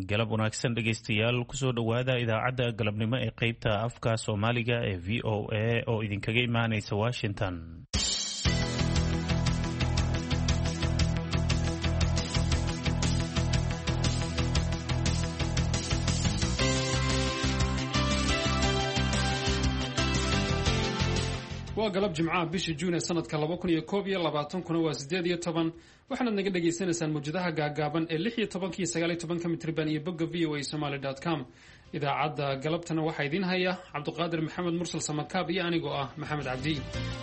galab wanaagsan dhegaystayaal kusoo dhowaada idaacadda galabnimo ee qeybta afka soomaaliga ee v o a oo idinkaga imaanaysa washington. waa galab jimcaha bishii juun ee sanadka 2021 kuna waa 18 waxaanaad naga dhagaysanaysaan mawjadaha gaagaaban ee 16 iyo 19 mitriban iyo bogga voasomali.com. idaacadda galabtana waxaa idiin haya cabduqaadir maxamed mursal samakaab iyo anigoo ah maxamed cabdi.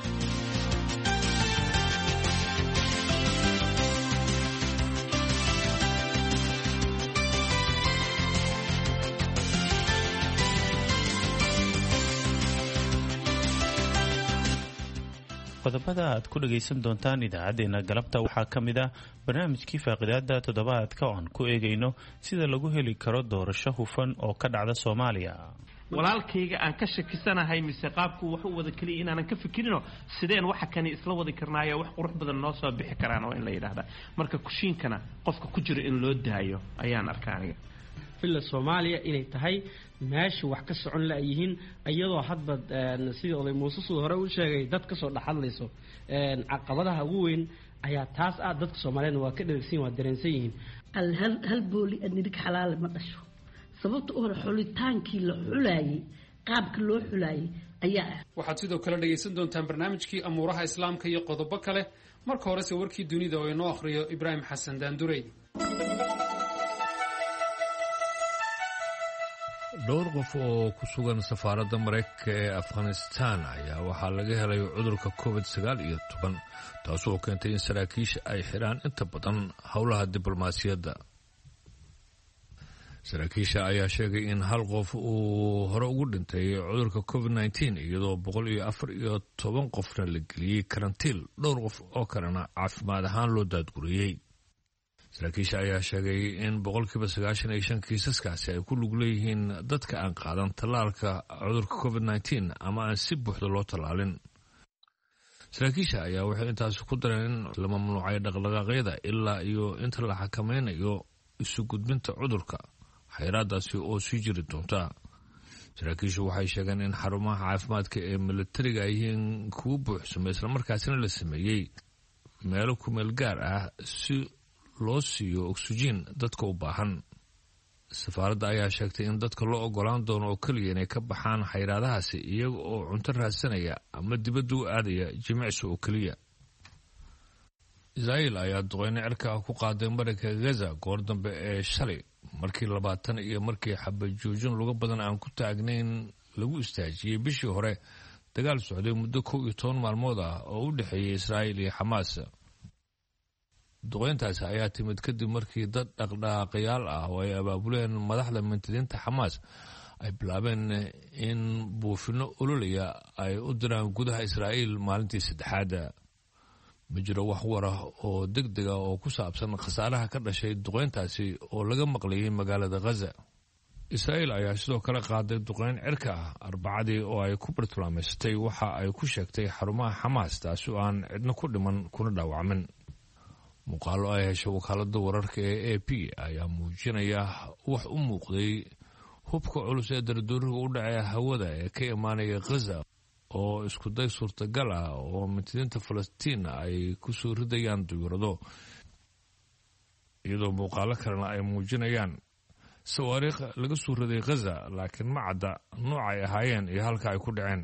qodobada aad ku dhagaysan doontaan idaacadeena galabta waxaa ka mid ah barnaamijkii faaqidaada toddobaadka oo aan ku eegayno sida lagu heli karo doorasho hufan oo ka dhacda Soomaaliya. walaalkayga aan ka shakisanahay mise qaabku wax u wada kaliya inaanan ka fikirino sideen waxa kani isla wadi karnaayo wax qurux badan noo soo bixi karaan oo in la yiraahdo marka kushiinkana qofka ku jira in loo daayo ayaan arkaanaya filla Soomaaliya inay tahay meesha wax ka socon la yihiin iyadoo hadba sidii oday Muuse soo hore u sheegay dad ka soo dhaxadlayso caqabadaha ugu weyn ayaa taas ah dadka Soomaaliyeed waa ka dheregsan waa dareensan yihiin hal booli adniga xalaal ma dhasho sababta oo xulitaankii la xulayay qaabka loo xulayay ayaa waxaad sidoo kale dhagaysan doontaan barnaamijkii amuuraha islaamka iyo qodobo kale marka hore se warkii dunida oo inoo akhriyo Ibrahim Xasan Daandurey. dhowr qof oo ku sugan safaaradda Mareykanka ee Afghanistan ayaa waxaa laga helay cudurka COVID-19 taasoo keentay in saraakiisha ay xiraan inta badan howlaha diblomaasiyadda. saraakiisha ayaa sheegay in hal qof uu hore ugu dhintay cudurka COVID-19 iyadoo 114 qofna la geliyey karantiil, dhowr qof oo kalena caafimaad ahaan loo daadguriyey. saraakiisha ayaa sheegay in 95% kiisaskaasi ay ku lug leeyihiin dadka aan qaadan tallaalka cudurka COVID-19 ama aan si buuxda loo tallaalin. saraakiisha ayaa waxay intaas ku dareen in la mamnuucay dhaqdhaqaaqyada ilaa iyo inta la xakameynayo isu gudbinta cudurka, xayiraadaasi oo sii jiri doonta. saraakiishu waxay sheegeen in xarumaha caafimaadka ee militariga ay yihiin kuwa buuxsamay islamarkaasina la sameeyey meelo ku meel gaar ah si loo siiyo oksijiin dadka u baahan. safaaradda ayaa sheegtay in dadka loo ogolaan doono oo keliya inay ka baxaan xayiraadahaasi iyaga oo cunto raadsanaya ama dibadda u aadaya jimicsi oo keliya. Israa'iil ayaa duqeyne cirka ku qaaday marinka Gaza goor dambe ee shalay markii 20 iyo markii xabad joojin lagu badan aan ku taagnayn lagu istaajiyay bishii hore dagaal socday muddo 12 maalmood ah oo u dhaxeeyay Israa'iil iyo Xamaas. duqeyntaasi ayaa timid kadib markii dad dhaqdhaqaaqayaal ah oo ay abaabuleen madaxda mintidiinta Xamaas ay bilaabeen in buufino ololaya ay u diraan gudaha Israa'iil maalintii saddexaad. ma jiro wax war ah oo degdeg ah oo ku saabsan khasaaraha ka dhashay duqeyntaasi oo laga maqlayay magaalada Gaza. Israa'iil ayaa sidoo kale qaaday duqeyn cirka ah Arbacadii oo ay ku bartilmaameysatay waxa ay ku sheegtay xarumaha Xamaas taasi oo aan cidna ku dhiman kuna dhaawacmin. muuqaalo ay heshay wakaaladda wararka ee AP ayaa muujinaya wax u muuqday hubka culus ee dardooriga u dhacay hawada ee ka imaanaya Gaza oo isku day suurtagal ah oo mintidiinta Falastiin ay ku soo ridayaan diyaarado, iyadoo muuqaalo kalena ay muujinayaan sawaariikh laga soo riday Gaza laakiin ma cadda nooca ay ahaayeen iyo halka ay ku dhaceen.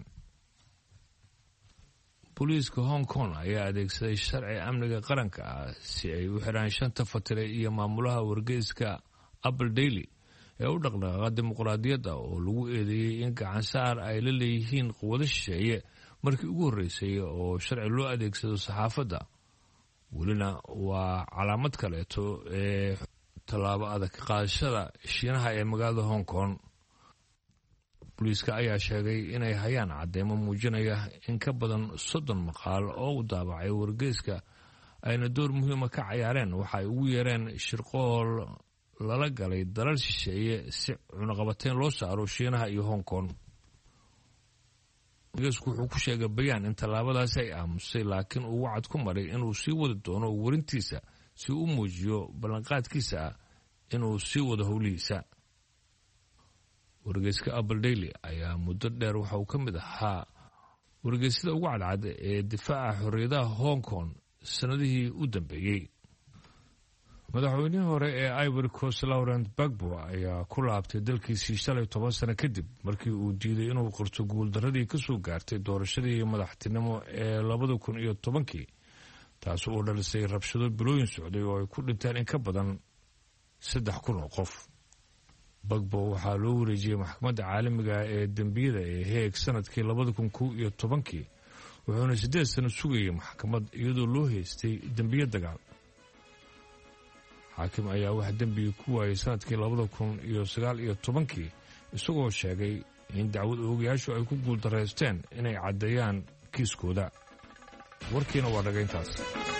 booliiska Hong Kong ayaa adeegsaday sharci amniga qaranka ah si ay u xiraan 5 fatire iyo maamulaha wargeyska Apple Daily ee u dhaqdhaqaaqa dimuqraadiyadda oo lagu eedeeyay in gacan saar ay la leeyihiin quwado shisheeye markii ugu horreysay oo sharci loo adeegsado saxaafadda. welina waa calaamad kaleeto ee tallaabo adag qaadashada Shiinaha ee magaalada Hong Kong. booliiska ayaa sheegay inay hayaan cadeymo muujinaya in ka badan 30 maqaal oo u daabacay wargeyska ayna door muhiim ah ka ciyaareen waxa ay ugu yeereen shirqool lala galay dalal shisheeye si cunaqabateyn loo saaro Shiinaha iyo Hong Kong. wargeysku wuxuu ku sheegay bayaan in tallaabadaasi ay aamusay laakiin uu wacad ku maray inuu sii wadi doono warintiisa si uu muujiyo ballanqaadkiisa inuu sii wado howlihiisa. wargeyska Apple Daily ayaa muddo dheer waxa uu ka mid ahaa wargeysyada ugu cadcad ee difaaca xorriyadaha Hong Kong sanadihii u dambeeyey. madaxweynihii hore ee Ivory Coast Laurent Gbagbo ayaa ku laabtay dalkiisii 10 sano kadib markii uu diiday inuu qorto guuldaradii ka soo gaartay doorashadii madaxtinimo ee 2010 taas oo dhalisay rabshado bilooyin socday oo ay ku dhinteen in ka badan 3,000 oo qof. Gbagbo waxaa loo wareejiyay maxkamadda caalamiga ee dambiyada ee Hague sanadkii 2011 wuxuuna 8 sano sugayay maxkamad iyadoo loo haystay dambiyo dagaal. xaakim ayaa wax dambi ku waayay sanadkii 2019 isagoo sheegay in dacwad oogayaashu ay ku guuldareysteen inay caddeeyaan kiiskooda. warkiina waa dhagayntaas.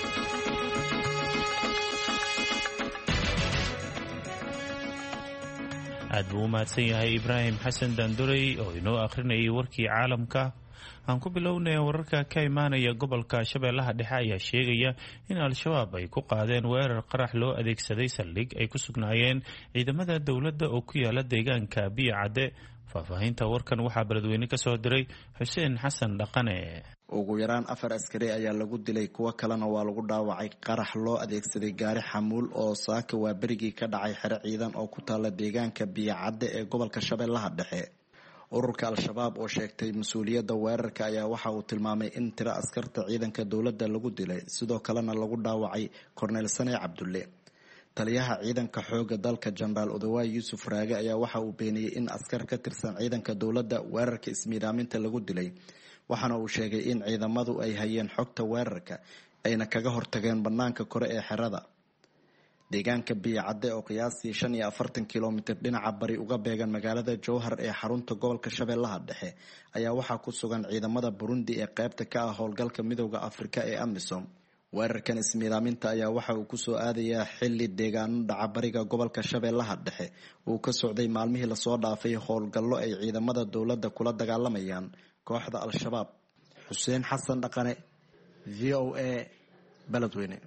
aad buu u mahadsan yahay Ibraahim Xasan Daandurey oo inoo akhrinayay warkii caalamka. aan ku bilownay wararka ka imaanaya gobolka Shabeellaha Dhexe ayaa sheegaya in al-shabaab ay ku qaadeen weerar qarax loo adeegsaday saldhig ay ku sugnaayeen ciidamada dowladda oo ku yaala deegaanka Biyo Cadde. faahfaahinta warkan waxaa beledweyne ka soo diray Xuseen Xasan Dhaqane. ugu yaraan 4 askari ayaa lagu dilay, kuwa kalena waa lagu dhaawacay qarax loo adeegsaday gaari xamuul oo saaka waa berigii ka dhacay xero ciidan oo ku taala deegaanka Biyo Cadde ee gobolka Shabeellaha Dhexe. ururka al-shabaab oo sheegtay mas-uuliyadda weerarka ayaa waxa uu tilmaamay in tiro askarta ciidanka dowladda lagu dilay, sidoo kalena lagu dhaawacay Korneyl Sane Cabdulle. taliyaha ciidanka xooga dalka Jenaraal Odawaay Yuusuf Raage ayaa waxa uu beeniyay in askar ka tirsan ciidanka dowladda weerarka ismiidaaminta lagu dilay, waxaana uu sheegay in ciidamadu ay hayeen xogta weerarka ayna kaga hortageen banaanka kore ee xerada. deegaanka Biyo Cadde oo qiyaastii 45 kilomitir dhinaca bari uga beegan magaalada Jowhar ee xarunta gobolka Shabeellaha Dhexe ayaa waxaa ku sugan ciidamada Burundi ee qaybta ka ah howlgalka Midowga Afrika ee AMISOM. weerarkan ismiidaaminta ayaa waxa uu ku soo aadayaa xilli deegaano dhaca bariga gobolka Shabeellaha Dhexe uu ka socday maalmihii lasoo dhaafay howlgallo ay ciidamada dowladda kula dagaalamayaan kooxda al-shabaab. Xuseen Xasan Dhaqane, VOA, Beledweyne.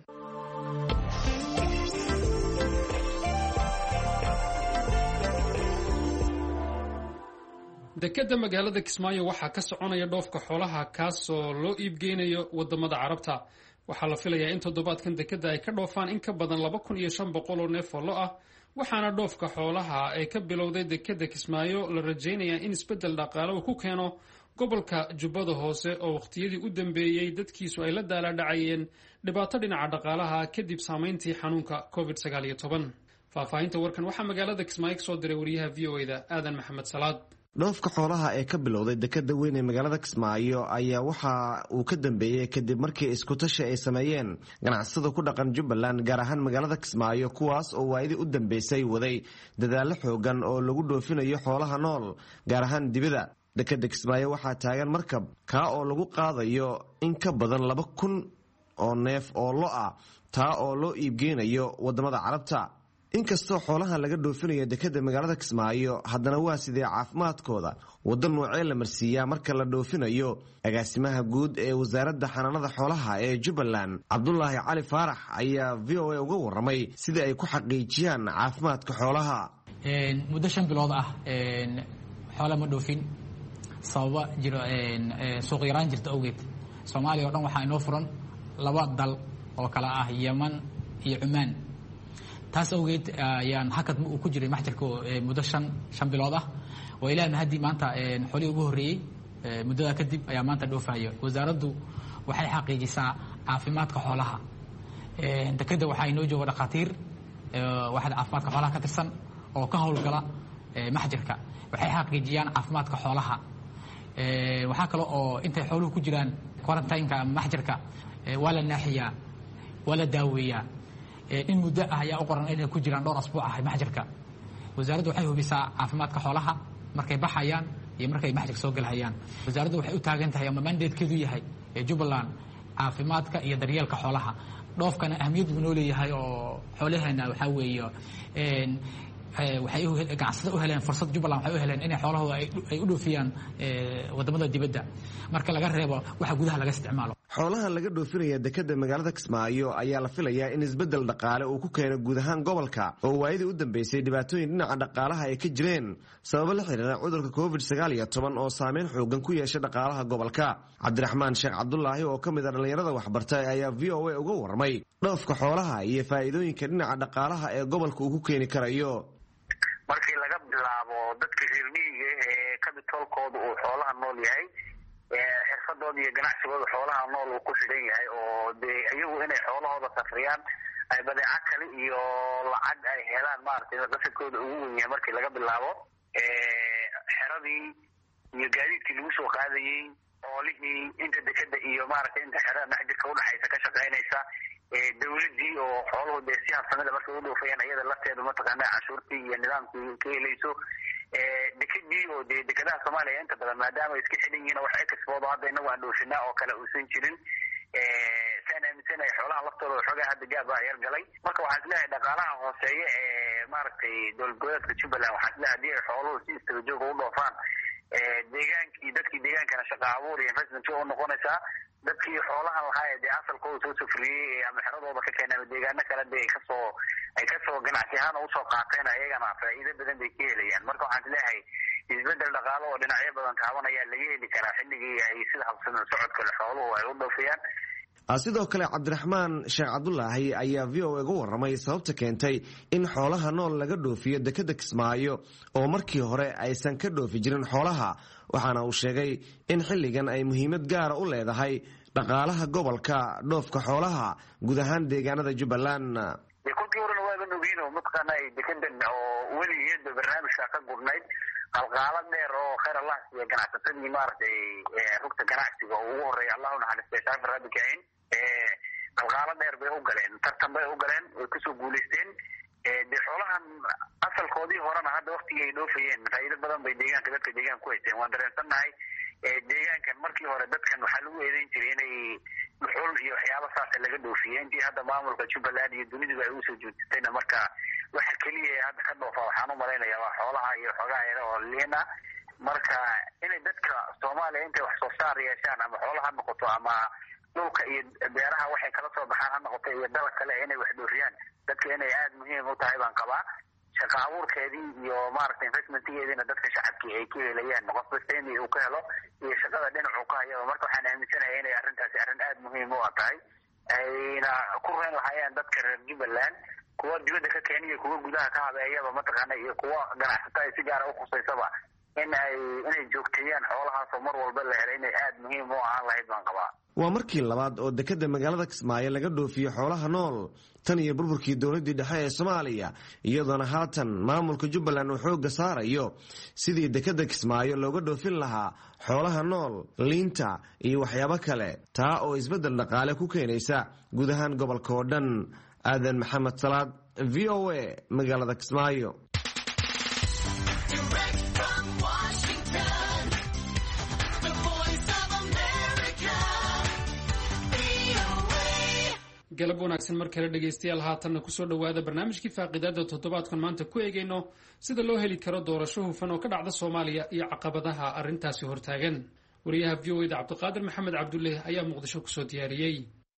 dekeda magaalada Kismaayo waxaa ka soconaya dhoofka xoolaha kaasoo loo iibgeynayo wadamada Carabta. waxaa la filayaa in toddobaadkan dekeda ay ka dhoofaan in ka badan 2,500 oo neef oo lo ah, waxaana dhoofka xoolaha ee ka bilowday dekeda Kismaayo la rajaynayaa in isbedel dhaqaale uu ku keeno gobolka Jubbada Hoose oo waqtiyadii u dambeeyay dadkiisu ay la daaladhacayeen dhibaato dhinaca dhaqaalaha kadib saameyntii xanuunka COVID-19. faahfaahinta warkan waxaa magaalada Kismaayo ka soo diray wariyaha VOA-da Aadan Maxamed Salaad. dhoofka xoolaha ee ka bilowday dekeda weyn ee magaalada Kismaayo ayaa waxa uu ka dambeeyay kadib markii isku tashi ay sameeyeen ganacsatada ku dhaqan Jubbaland gaar ahaan magaalada Kismaayo, kuwaas oo waayadii u dambeysay waday dadaalo xoogan oo lagu dhoofinayo xoolaha nool gaar ahaan dibadda. dekeda Kismaayo waxaa taagan markab ka oo lagu qaadayo in ka badan 2,000 oo neef oo lo ah, taa oo loo iibgeynayo wadamada Carabta. inkastoo xoolaha laga dhoofinayo dekeda magaalada Kismaayo, haddana waa sidee caafimaadkooda wadan noocee la marsiiyaa marka la dhoofinayo. agaasimaha guud ee wasaaradda xanaanada xoolaha ee Jubbaland Cabdullaahi Cali Faarax ayaa VOA uga waramay sidii ay ku xaqiijiyaan caafimaadka xoolaha. muddo 5 bilood ah xoolo ma dhoofin sababa jiro suuq yaraan jirta awgeed. Soomaaliya oo dhan waxaa inoo furan 2 dal oo kala ah Yemen iyo Cumaan. taas awgeed ayaan hakad uu ku jiray maxjarka muddo 5 bilood ah. waa ilaahay hadii maanta xoolii ugu horeeyay muddada kadib ayaa maanta dhoofayo. wasaaraddu waxay xaqiijisaa caafimaadka xoolaha. dekeda waxaa inoo jooga dhaqaatiir waxaad caafimaadka xoolaha ka tirsan oo ka howlgala maxjarka, waxay xaqiijiyaan caafimaadka xoolaha. waxaa kale oo intay xooluhu ku jiraan quarantine-ka maxjarka waa la naaxiyaa, waa la daaweeyaa. in muddo ah ayaa u qoran inay ku jiraan 2 asbuuc ah maxjarka. wasaaraddu waxay hubisaa caafimaadka xoolaha markay baxayaan iyo markay maxjarka soo galhayaan. wasaaraddu waxay u taagan tahay ama mandatekeedu yahay Jubbaland caafimaadka iyo daryeelka xoolaha. dhoofkana ahmiyad uu noo leeyahay oo xoolaheena waxaa weeye waxay ganacsatada u heleen fursad. Jubbaland waxay u heleen inay xoolahooda ay u dhoofiyaan wadamada dibadda marka laga reebo waxa gudaha laga isticmaalo. xoolaha laga dhoofinaya dekada magaalada Kismaayo ayaa la filayaa in isbedel dhaqaale uu ku keeno guud ahaan gobolka oo waayadii u dambeysay dhibaatooyin dhinaca dhaqaalaha ay ka jireen sabab la xiriira cudurka COVID-19 oo saameyn xoogan ku yeeshay dhaqaalaha gobolka. Cabdiraxmaan Sheekh Cabdullaahi oo ka mid ah dhalinyarada waxbartay ayaa VOA uga warmay dhoofka xoolaha iyo faa'iidooyinka dhinaca dhaqaalaha ee gobolka uu ku keeni karayo. Markii laga bilaabo dadka reer miyiga ee kabitolkooda uu xoolaha nool yahay xirfadooda iyo ganacsigooda xoolaha nool uu ku xidhan yahay oo dee iyagu inay xoolahooda safriyaan ay badeeco kale iyo lacag ay helaan maaragtay qasadkooda ugu weyn yahay markii laga bilaabo xeradii iyo gaadiidkii lagu soo qaadayey xoolihii inta dekada iyo maaragtay inta xerada dhexjirka udhexaysa ka shaqaynaysa dawladii oo xooluhu dee si habsamida markay u dhoofayaan iyada lafteedu mataqaana canshuurtii iyo nidaamkii ka helayso dekadii oo dee dekadaha Soomaaliya inta badan maadaama ay iska xidhan yihiin wax eksport hadda inagu aan dhoofinaa oo kale uusan jirin saan aaminsanay xoolaha laftooda waxoogaa hadda gaab baa yar galay. Marka waxaan isleeyahay dhaqaalaha hooseeya ee maaragtay dowladgoboleedka Jubbaland waxaan isleeyahay haddii ay xooluhu si istaga joog u dhoofaan deegaankii dadkii deegaankana shaqo abuur iyo investment u noqonaysaa. dadkii xoolahan lahaa ee dee asalkooda soo sufriyey ama xeradooda ka keenay deegaano kale dee ay kasoo ganacsi ahaan usoo qaateen ayagana faa'iido badan bay ka helayaan. Marka waxaan isleeyahay isbedel dhaqaale oo dhinacyo badan taabanaya laga heli karaa xilligii ay sida habsami socodka leh xooluhu ay u dhoofiyaan. sidoo kale Cabdiraxmaan Sheekh Cabdullaahi ayaa VOA uga warramay sababta keentay in xoolaha nool laga dhoofiyo dekada Kismaayo oo markii hore aysan ka dhoofi jirin xoolaha, waxaana uu sheegay in xilligan ay muhiimad gaar u leedahay dhaqaalaha gobolka dhoofka xoolaha guud ahaan deegaanada Jubbaland. Kolkii horena waa nugiino matqana ay dekadan oo weligeed barnaamijka ka gurnayd qalqaalad dheer oo khayr Allah iyo ganacsatada maartay rugta ganacsiga oo ugu horeeyay Allahu naxariistay Shaafi Rabicayn qalqaalad dheer bay u galeen tartan bay u galeen oo ku soo guuleysteen dee xoolahan asalkoodii horena hadda waqtigii ay dhoofayeen faa'iido badan bay deegaanka dadka deegaanka ku haysteen. waan dareensanahay deegaankan markii hore dadkan waxaa lagu eedeyn jiray inay dhuxul iyo waxyaabo saas laga dhoofiyeen intii hadda maamulka Jubbaland iyo dunidu ay u soo joogtayna marka waxa kaliya hadda ka dhoofa waxaan u malaynayaa waa xoolaha iyo xogaha yar oo leena. Marka inay dadka Soomaaliya intay wax soo saar yeeshaan ama xoolaha noqoto ama dhulka iyo beeraha waxay kala soo baxaan ha noqoto iyo dalka kale inay wax dhoofiyaan dadka inay aad muhiim u tahay baan qabaa. shaqo abuurkeedii iyo maaragtay investmentkeediina dadka shacabkii ay ka helayaan qof kasta in uu ka helo iyo shaqada dhinacu ka hayo. Marka waxaan aaminsanahay inay arrintaasi arrin aad muhiim u tahay ayna ku reyn lahaayeen dadka reer Jubbaland kuwa dibadda ka keenaya kuwa gudaha ka habeeyaba mataqaana iyo kuwa ganacsatada ay si gaar ah u khuseysaba inay joogteeyaan xoolahaas oo mar walba la helay inay aad muhiim u ahaan lahayd baan qabaa. waa markii labaad oo dekada magaalada Kismaayo laga dhoofiyo xoolaha nool tan iyo burburkii dowladda dhexe ee Soomaaliya, iyadoona haatan maamulka Jubbaland uu xooga saarayo sidii dekada Kismaayo looga dhoofin lahaa xoolaha nool, liinta iyo waxyaabo kale, taa oo isbedel dhaqaale ku keenaysa guud ahaan gobolka oo dhan. Aadan Maxamed Salaad, VOA, magaalada Kismaayo. galab wanaagsan mar kale dhegaystayaal haatanna kusoo dhowaada barnaamijkii faaqidaada toddobaadkan maanta ku eegayno sida loo heli karo doorasho hufan oo ka dhacda Soomaaliya iyo caqabadaha arrintaasi hortaagan. wariyaha VOA-da Cabdiqaadir Maxamed Cabdulle ayaa Muqdisho kusoo diyaariyey.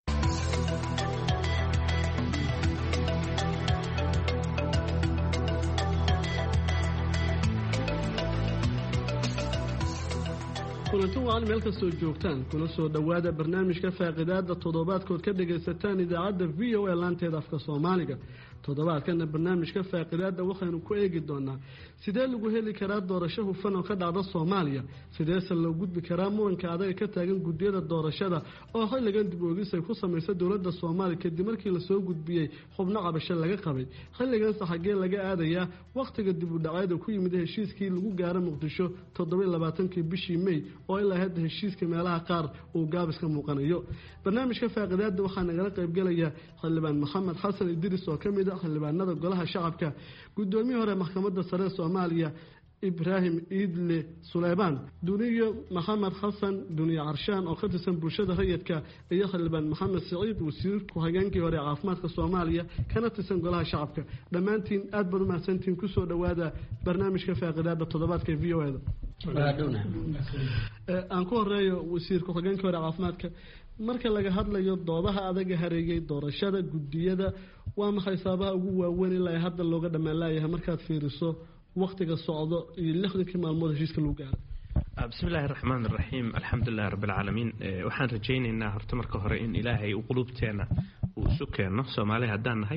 kulantan waa meel kastoo joogtaan kuna soo dhowaada barnaamijka faaqidaada toddobaadkood ka dhagaysataan idaacadda VOA laanteeda afka Soomaaliga. toddobaadkana barnaamijka faaqidaada waxaanu ku eegi doonaa sidee lagu heli karaa doorasho hufan oo ka dhacda Soomaaliya, sideese loo gudbi karaa muranka adag ka taagan gudiyada doorashada oo xilligan dib u eegis ay ku sameysay dowladda Soomaaliya kadib markii la soo gudbiyay xubno cabasho laga qabay. xilligan saxagee laga aadayaa waqtiga dib u dhaceed ku yimid heshiiskii lagu gaaray Muqdisho 27 bishii May oo ilaa hadda heshiiska meelaha qaar uu gaabis ka muuqanayo. barnaamijka faaqidaada waxaa nagala qayb galaya xildhibaan Maxamed Xasan Idris oo kamid ah xildhibaanada golaha shacabka, gudoomiye hore maxkamadda sare Soomaaliya Ibrahim Idle Suleyman, Duniyo Maxamed Xasan Duniyo Carshaan oo ka tirsan bulshada rayidka, iyo xildhibaan Maxamed Saciid wasiir ku-xigeenkii hore caafimaadka Soomaaliya kana tirsan golaha shacabka. dhammaantiin aad baad u mahadsantiin kusoo dhowaada barnaamijka faaqidaada toddobaadka VOA-da. aan ku horeeyo wasiirka xogeenka hore caafimaadka marka laga hadlayo doodaha adaga hareegay doorashada gudiyada waa maxay sababaha ugu waaweyn ilaa hadda looga dhamaan laayahay markaad fiiriso waqtiga socdo iyo 60 maalmood heshiiska lagu gaaray بسم الله الرحمن الرحيم الحمد لله رب العالمين waxaan rajaynaynaa horta marka hore in ilaahay uu qulubteena uu isu keeno Soomaali hadaan nahay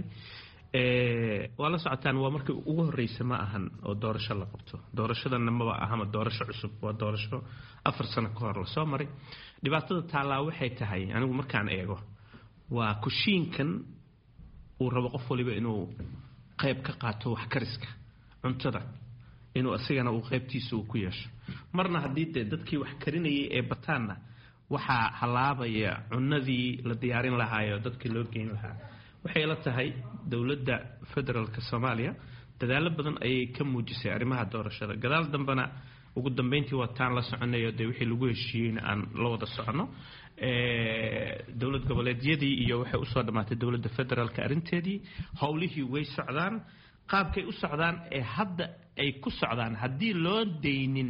wala socotaan waa markii ugu horeysay ma ahan oo doorasho la qabto doorashadana ma aha doorasho cusub waa doorasho 4 sano ka hor la soo maray dhibaatada taala waxay tahay anigu markaan eego waa kushiinkan uu rabo qof waliba inuu qayb ka qaato wax kariska cuntada inuu asigana uu qaybtiisa uu ku yeesho marna hadii dadkii wax karinayay ee bataana waxa halaabaya cunadii la diyaarin lahaayo dadkii loo geyn lahaa waxay la tahay dawladda federaalka Soomaaliya dadaal badan ay ka muujisay arrimaha doorashada gadaal dambana ugu dambeyntii waa taan la soconayo wixii lagu heshiiyay aan la wada socono dawlad goboleedyadii iyo waxay u soo dhamaatay dawladda federaalka arinteedii hawlihii way socdaan qaabkay u socdaan ee hadda ay ku socdaan hadii loo deynin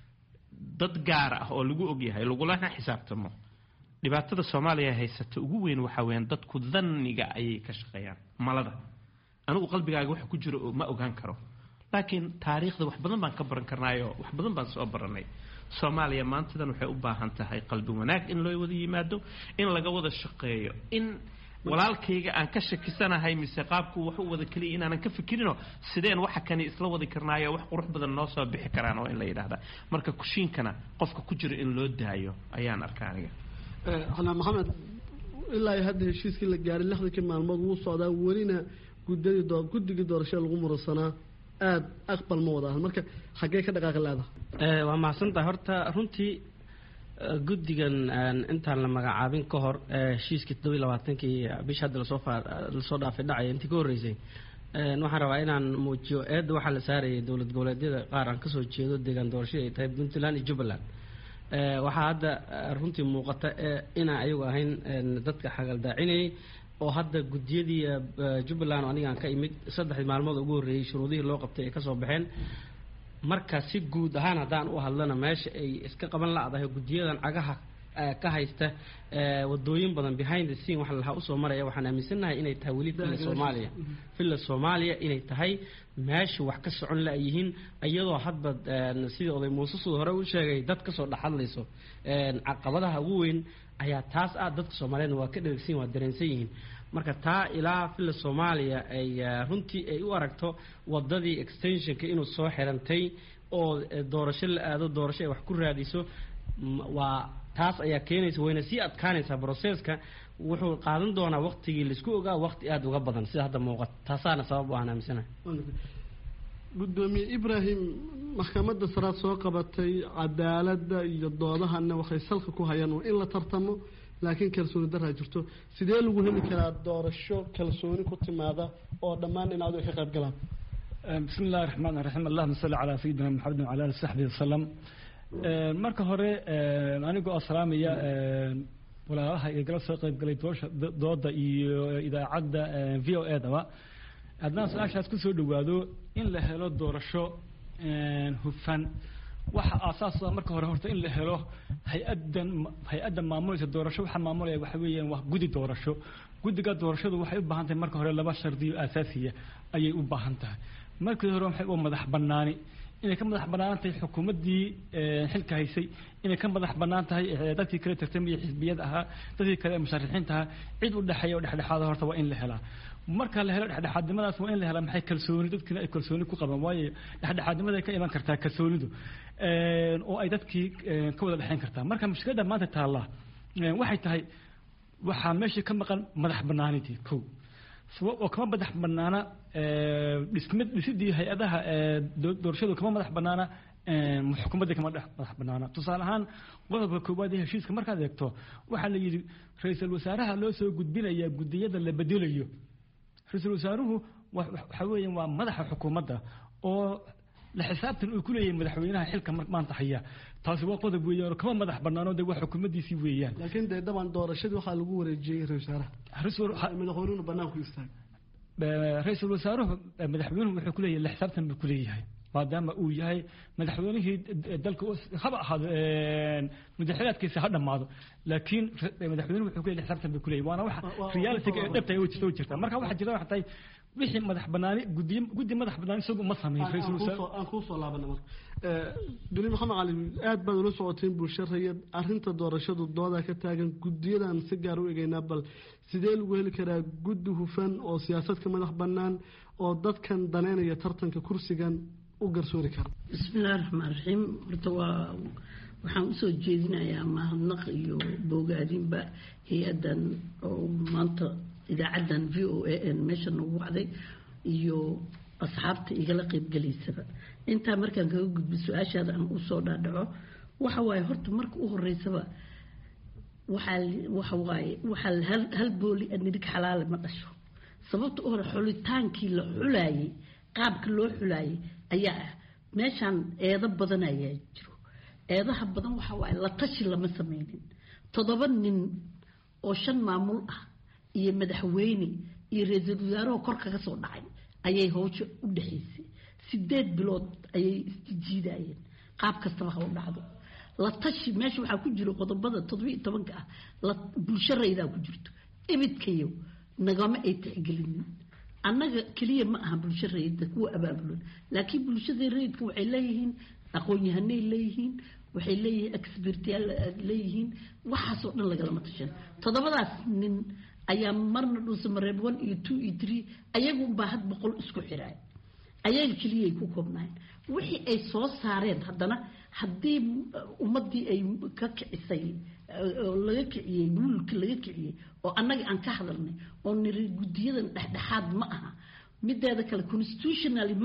dad gaar ah oo lagu ogyahay lagu la xisaabtamo dhibaatada Soomaaliya haysata ugu weyn waxa weyn dadku dhanniga ay ka shaqeeyaan malada anigu qalbigaaga waxa ku jiro ma ogaan karo laakiin taariikhda wax badan baan ka baran karnaayo wax badan baan soo baranay Soomaaliya maantadan waxay u baahan tahay qalbi wanaag in loo wada yimaado in laga wada shaqeeyo in walaalkayga aan ka shakisanahay mise qaabku wax u wada kaliya inaan ka fikirino sideen waxa kan isla wada karnaayo wax qurux badan noo soo bixi karaan oo in la yiraahdo marka kushiinkana qofka ku jiro in loo daayo ayaan arkaa aniga أنا محمد إلا يهدي الشيء كله جاري لحظة كمان مضبوط صعدا ولينا جد دور شيء الغمر السنة أقبل موضة المركة حقيقة دقائق هذا ومع سنت هرتا رنتي جد جن أنت لما عابين كهر شيء كتدوي لو عتنك بيشهد الصوفة في الدعاية أنت كوريزي نحن رأينا عن موجود وحل ساري دولة جولة قارن كسر شيء ضد جن دور شيء طيب دون تلان جبلان waxaa hadda runtii muuqata inaa ayagu ahayn dadka xagal daacinay oo hadda gudiyadii Jubbaland aniga ka imid 3 maalmood ugu horeeyay shuruudihii loo qabtay ee ka soo baxeen marka si guud ahaan hadaan u hadlana meesha ay iska qaban laadahay gudiyadan cagaha ka haysta wadooyin badan behind the scene waxa la soo maraya waxaan aaminsanahay inay tahay wali filla Soomaaliya inay tahay meesha wax ka socon la yihiin ayadoo hadba sidii oday Muuse hore u sheegay dad ka soo dhaxadlayso caqabadaha ugu weyn ayaa taas dadka Soomaaliyeed waa ka dhageysan waa dareensan yihiin marka taa ilaa filla Soomaaliya ay runtii ay u aragto wadadii extensionka inuu soo xirantay oo doorasho la aado doorasho ay wax ku raadiso waa taas ayaa keenaysa wayna si adkaanaysa processka wuxuu qaadan doonaa waqtigii la isku ogaa waqti aad uga badan sida hadda muuqata taasaana sabab u aaminsanay gudoomiye Ibrahim maxkamadda sare soo qabatay cadaaladda iyo doodahana waxay salka ku hayaan in la tartamo laakiin kalsooni darra jirto sidee lagu heli karaa doorasho kalsooni ku timaada oo dhammaan dhinacyadu ay ka qayb galaan بسم الله الرحمن الرحيم اللهم صل على سيدنا محمد وعلى اله وصحبه وسلم marka hore anigoo salaamaya walaalaha ee kala soo qayb galay dooda iyo idaacadda VOA daba adna su'aashaas ku soo dhawaado in la helo doorasho hufan waxa asaas marka hore horta in la helo hay'adda maamulka doorasho waxa maamulaya waxa weeyaan wax gudi doorasho gudiga doorashadu waxay u baahan tahay marka hore laba shardi oo asaasiya ayay u baahan tahay markii hore waxay u madax banaani inay ka madax banaan tahay xukuumadii xilka haysay inay ka madax banaan tahay dadkii kale tartamaya xisbiyada ahaa dadkii kale musharaxiinta cid u dhaxeeyo dhexdhexaad horta waa in la helaa marka la helo dhexdhexaadnimadaas waa in la helaa maxay kalsooni dadkina ay kalsooni ku qabaan waayo dhexdhexaadnimada ka iman kartaa kalsoonidu oo ay dadkii ka wada dhaxayn kartaa marka mushkiladda maanta taala waxay tahay waxa meesha ka maqan madax banaanidii kow oo kama madax banaana dhisidii hay'adaha doorashadu kama madax banaana xukuumadda kama madax banaana tusaale ahaan qodobka koowaad ee heshiiska markaad eegto waxaa la yidhi ra'iisul wasaaraha loo soo gudbinayaa gudiyada la bedelayo ra'iisul wasaaruhu waxa weeyaan waa madaxa xukuumadda oo la xisaabtan uu ku leeyahay madaxweynaha xilka maanta haya taasi waa qodob weeyaan kama madax banaano de wax xukuumaddiisii weeyaan laakiin daban doorashadii waxaa lagu wareejiyay ra'iisul wasaaraha madaxweynuhu banaanku istaagay ra'iisul wasaaruhu madaxweynuhu wuxuu ku leeyahay la xisaabtan buu ku leeyahay maadaama uu yahay madaxweynihii dalka haba ahaado madaxweynaadkiisa ha dhammaado laakiin madaxweynuhu wuxuu ku leeyahay xisaabtan bay ku leeyahay waana waxa reality ee dhabta ay soo jirta marka waxa jira waxay tahay wixii madax banaani guddi madax banaani isagu ma sameeyo aan ku soo laabana marka duni maxamed cali aad baad ula socoteen bulshada arrinta doorashadu dooda ka taagan gudiyadan si gaar u eegaynaa bal sidee lagu heli karaa guddi hufan oo siyaasadka madax banaan oo dadkan daneynaya tartanka kursigan u garsoori kara bismillahi raxmaani raxiim horta waxaan usoo jeedinayaa mahadnaq iyo bogaadinba hay-adan oo maanta idaacadan VOA meesha noogu wacday iyo asxaabta igala qaybgalaysaba intaa markaan kaga gudbo su-aashaada aan usoo dhaadhaco waxa waaye horta marka u horeysaba waxaa hal booli nirig xalaale ma dhasho sababta u hore xulitaankii la xulaayay qaabka loo xulaayay ayaa ah meeshaan eedo badan ayaa jiro eedaha badan waxa waaye la tashi lama sameynin 7 nin oo 5 maamul ah iyo madaxweyne iyo ra'iisul wasaaraha kor kaga soo dhacay ayay howsha u dhaxaysay 8 bilood ayay isjiidayeen qaab kasta waxa u dhacdo la tashi meesha waxa ku jiro qodobada 17 ah la bulshada ku jirto ibidkayo nagama ay tixgelin annaga kaliya ma aha bulshada kuwa abaabulon laakiin bulshada reedka waxay leeyihiin aqoon-yahanay leeyihiin waxay leeyihiin expertiyaal leeyihiin waxa soo dhan laga lama tashan 7daas nin ayaa marna dhuusa mareeb 1 iyo 2 iyo 3 ayagu baahad 100 isku xiraay ayaga kaliya ku koobnaan wixii ay soo saareen haddana haddii ummadii ay ka kicisay oo laga kiciyay mulki laga kiciyay oo annaga aan ka hadalnay oo niri gudiyadan dhexdhexaad ma aha mideeda kale constitutionally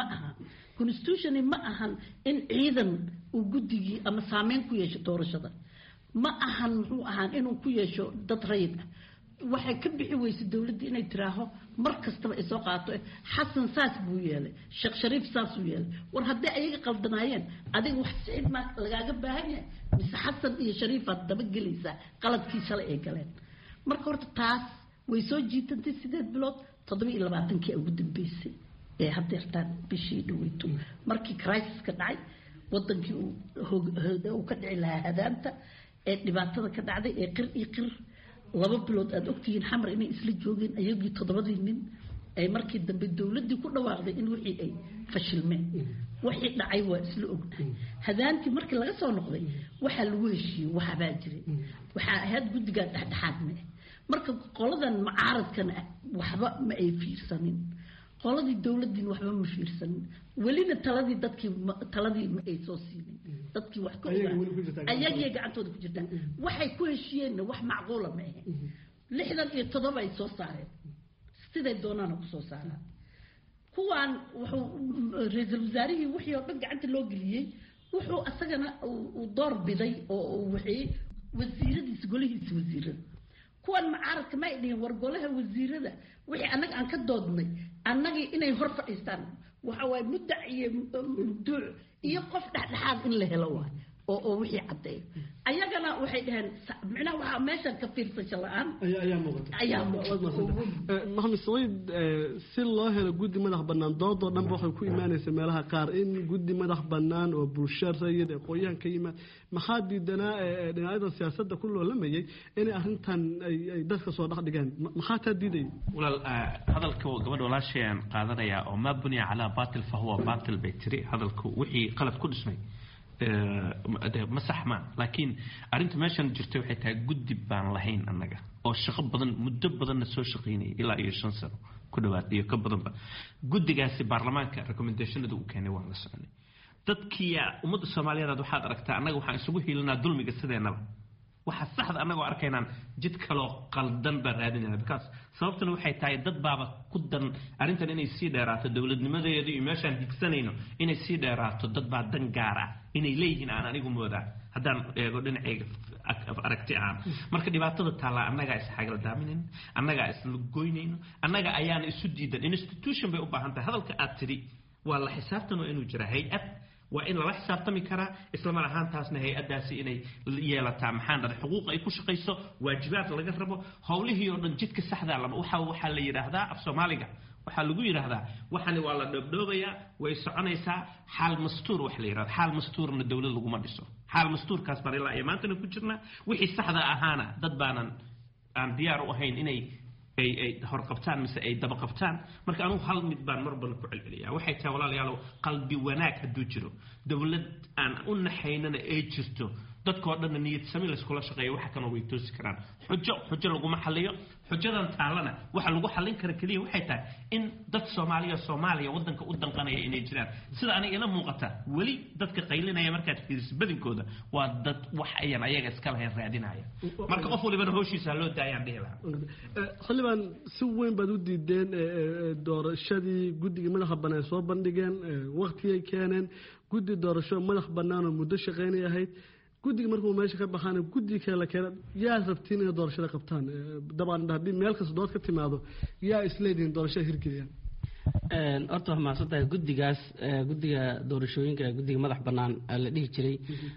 ma ahan in ciidan uu gudigii ama saameyn ku yeesho doorashada ma ahan wuxuu ahaan inuu ku yeesho dad rayid ah waxay ka bixi weysay dawladda inay tiraaho mar kastaba ay soo qaato xasan saas buu yeelay sheekh shariif saas uu yeelay war haddii ayaga qaldanaayeen adiga wax sicid ma lagaaga baahan yahay mise xasan iyo shariif aad daba gelaysaa qaladkii shalay ay galeen marka horta taas way soo jiitantay 8 bilood 27kii ugu dambeysay ee haddeertaan bishii dhaweyto markii crisis-ka dhacay wadankii uu ka dhici lahaa hadaanta ee dhibaatada ka dhacday ee qir iyo qir 2 bilood aad ogtihiin xamar inay isla joogeen ayagii 7 nin ay markii dambe dawladdii ku dhawaaqday in wixii ay fashilmeen wixii dhacay waa isla ognahay hadaantii markii laga soo noqday waxa lagu heshiiyey waxa baa jiray waxa ahayd guddiga dhexdhexaadna marka qoladan mucaaradkana waxba ma ay fiirsanin qoladii dawladdiin waxba ma fiirsanin welina taladii ma ay soo siinin dadkii wax ka ayagii gacantooda ku jirtaan waxay ku heshiiyeen wax macquula ma ahayn 67 ay soo saareen siday doonaan ku soo saaraan kuwaan wuxuu ra'iisul wasaarihii wixii oo dhan gacanta loo geliyay wuxuu asagana uu door biday oo wixii wasiiradiisa golihiisa wasiirada kuwan mucaaradka ma ay dhihin war golaha wasiirada wixii annaga aan ka doodnay annagii inay hor fadhiistaan waxa way muddac iyo qof dhexdhexaad in la helo waay oo wixii cadeeyo ayagana waxay dhaheen macnaha waxa meesha ka fiirsasho la'aan ayaa muuqata maxamed saciid si loo helo guddi madax bannaan doodoo dhanba waxay ku imaanaysaa meelaha qaar in guddi madax bannaan oo bulshada rayid ee qoyaan ka yimaad maxaa diidanaa dhinacyada siyaasadda ku loolamayay inay arrintan ay dadka soo dhex dhigaan maxaa taa diidaya walaal hadalka gabadha walaashayaan qaadanayaa oo maa buniya calaa baatil fa huwa baatil bay tiri hadalku wixii qalad ku dhismay ma saxma laakiin arinta meeshan jirtay waxay tahay guddi baan lahayn annaga oo shaqo badan muddo badanna soo shaqeynay ilaa iyo 5 sano ku dhawaad iyo ka badanba guddigaasi baarlamaanka recommendationada uu keenay waa la soconay dadkii ummadda Soomaaliyeed waxaad aragtaa annaga waxaan isugu hiilinaa dulmiga sideenaba waxa saxda annaga arkaynaan jid kale oo qaldan baa raadinayna because sababtuna waxay tahay dad baaba ku dan arintan inay sii dheeraato dawladnimadeedu iyo meeshaan higsanayno inay sii dheeraato dad baa dan gaar ah inay leeyihiin aan anigu moodaa haddaan eego dhinacayga aragti aan marka dhibaatada taala annaga is xagal daaminayno annaga is goynayno annaga ayaan isu diidan institution bay u baahan tahay hadalka aad tiri waa la xisaabtan inuu jira hay'ad waa in la xisaabtami karaa isla mar ahaantaasna hay'adaasi inay yeelataa maxaan dhahay xuquuq ay ku shaqeyso waajibaad laga rabo howlihii oo dhan jidka saxda lama waxa la yiraahdaa af Soomaaliga waxaa lagu yidhaahdaa waxani waa la dhoobdhoobayaa way soconaysaa xaal mastuur wax la yidhahdo xaal mastuurna dowlad laguma dhiso xaal mastuurkaas baan ilaa iyo maantana ku jirnaa wixii saxda ahaana dad baanan aan diyaar u ahayn inay ay horqabtaan mise ay daba qabtaan marka anugu hal mid baan marban ku celceliyaa waxay tahay walaalayaalow qalbi wanaag hadduu jiro dowlad aan u naxaynana ay jirto dadkoo dhanna niyad sami layskula shaqeeyo waxa kana way toosi karaan xujo laguma xaliyo xujadan taalana waxa lagu xallin kara keliya waxay tahay in dad Soomaaliya wadanka u danqanaya inay jiraan sida aniga ila muuqata weli dadka qaylinaya markaad fiiriso badinkooda waa dad wax ayaan ayaga iska lahayn raadinaya marka qof waliba hawshiisa loo daayaan dhihi lahaa xildhibaan si weyn baad u diideen doorashadii guddiga madaxa bannaan soo bandhigeen waqtigay keeneen guddi doorasho madax bannaan oo muddo shaqeynay ahayd guddiga markuu meesha ka baxaan guddiga kale keena yaa rabtiin inay doorashada qabtaan dabcan haddii meel kasta dood ka timaado yaa isleedihiin doorashada hirgeliyaan horta waxaa mahadsantahay guddigaas guddiga doorashooyinka guddiga madax bannaan la dhihi jiray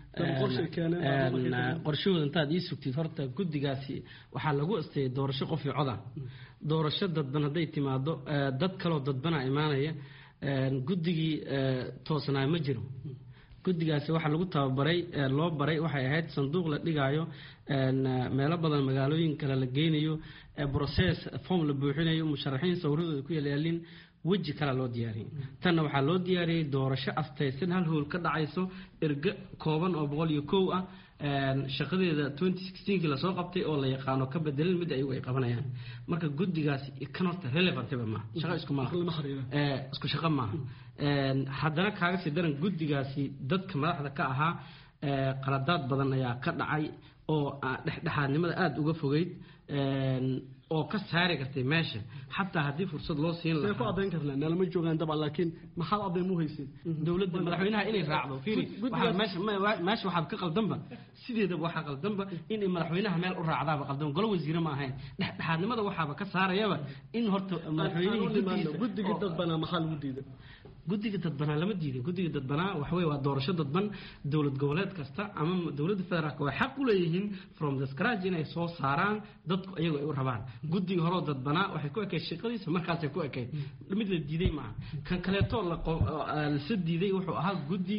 qorshahooda intaad ii sugtid horta guddigaasi waxaa lagu asteeyay doorasho qof iyo coda doorasho dadban hadday timaado dad kaloo dadbanaa imaanaya guddigii toosnaa ma jiro guddigaasi waxaa lagu tababaray loo baray waxay ahayd sanduuq la dhigaayo meelo badan magaalooyin kale la geynayo process form la buuxinayo musharaxiin sawirradooda ku yaalaalin weji kale loo diyaariyay tanna waxaa loo diyaariyay doorasho astaysan hal hool ka dhacayso erga kooban oo 101 ah shaqadeeda 2016 la soo qabtay oo la yaqaano ka bedelin mid ay qabanayaan marka guddigaasi kanota relevant ma shaqo isku ma isku shaqo ma haddana kaaga sii daran guddigaasi dadka madaxda ka ahaa qaladaad badan ayaa ka dhacay oo dhexdhexaadnimada aad uga fogeyd oo ka saari kartay meesha xataa haddii fursad loo siin lahaa ku adeyn karnaa nalama joogaan dabcan laakiin maxaa adeyn mu haysin dowladda madaxweynaha inay raacdo fiiri waxa meesha waxa ka qaldanba sideedaba waxa qaldanba in madaxweynaha meel u raacdaaba qaldan golo wasiir ma ahayn dhexdhexaadnimada waxaaba ka saarayaba in horta madaxweynaha guddiga dadbana maxaa lagu diiday guddiga dadbanaa lama diiday guddiga dadbanaa waxa weeye waa doorasho dadban dowlad goboleed kasta ama dowladda federaalka way xaq u leeyihiin from the scratch inay soo saaraan dadku iyagu ay u rabaan guddiga horoo dadbanaa waxay ku ekayd shaqadiisa markaasay ku ekayd mid la diiday maaha kan kaleeto lasa diiday wuxuu ahaa guddi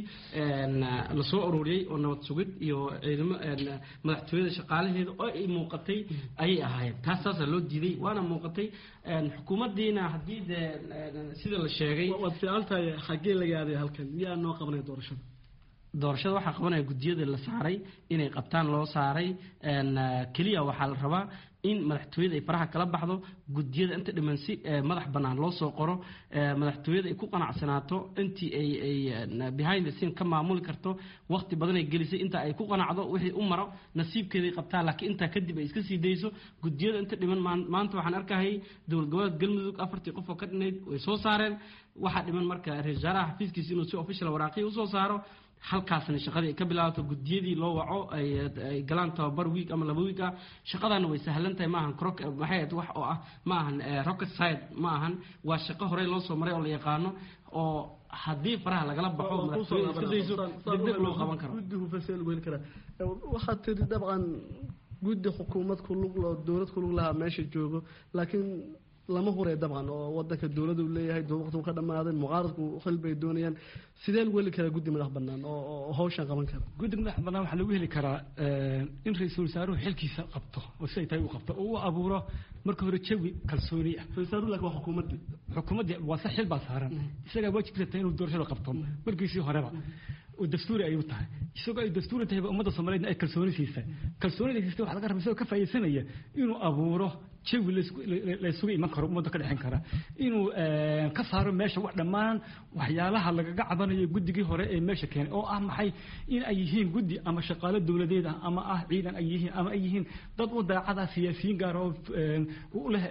la soo ururiyey oo nabad sugid iyo ciidamo madaxtooyada shaqaalaheeda oo ay muuqatay ayay ahaayeen taasaa loo diiday waana muuqatay xukuumaddiina haddii dee sida la sheegay xagee laga aaday halkan yaa noo qabanay doorashada waxaa qabanaya guddiyada la saaray inay qabtaan loo saaray keliya waxaa la rabaa in madaxtooyada ay faraha kala baxdo guddiyada inta dhiman si madax bannaan loo soo qoro madaxtooyada ay ku qanacsanaato intii ay behind the scene ka maamuli karto waqti badan ay gelisay inta ay ku qanacdo wixii u maro nasiibkeeda ay qabtaan laakiin intaa kadib ay iska sii dayso guddiyada inta dhiman maanta waxaan arkahayay dowlad goboleed galmudug 4 qof oo ka dhinayd way soo saareen waxaa dhiman marka ra'iisul wasaaraha xafiiskiisa inuu si official waraaqiyo u soo saaro halkaasna shaqadii ay ka bilaabato guddiyadii loo waco ay galaan tababar week ama 2 week ah shaqadana way sahlan tahay maahan maxay wax oo ah maahan rocket side maahan waa shaqo hore loo soo maray oo la yaqaano oo haddii faraha lagala baxo madaxtooyada degdeg loo qaban karo guddigu fasal weyn kara waxaa tiri dabcan guddi xukuumad ku lug loo dowlad ku lug lahaa meesha joogo laakiin lama huray dabcan oo wadanka dowladdu leeyahay waqtigu ka dhamaaday muqaaradku xil bay doonayaan sidee lagu heli karaa guddi madax bannaan oo hawshan qaban kara guddi madax bannaan waxaa lagu heli karaa in ra'iisul wasaaruhu xilkiisa qabto oo si ay tahay u qabto oo u abuuro marka hore jawi kalsooni ah ra'iisul wasaaruhu laakiin waa xukuumadii waa sax xil baa saaran isaga waajibkiisa inuu doorashada qabto markiisii horeba ودستوري أيوة تاه يسوق أي دستوري تاه بأمة الصوماليين أي كلسوني سيسا كلسوني سيسا وحلا قرب يسوق كفاية سنة إنه أبوره شيء ليسوق إيمان كرب أمة كده حنكرة إنه كسر ماشى وحنا مان وحيالها اللي قاعدنا يجودي هراء ماشى كان أو أهم حي إن أيهين جودي أما شغالة الدولة دي ده أما عيدا أيهين أما أيهين ضد وضع عدا سياسيين قارو وله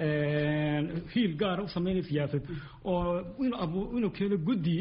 فيل قارو سميني سياسة وإنه أبو إنه كانوا جودي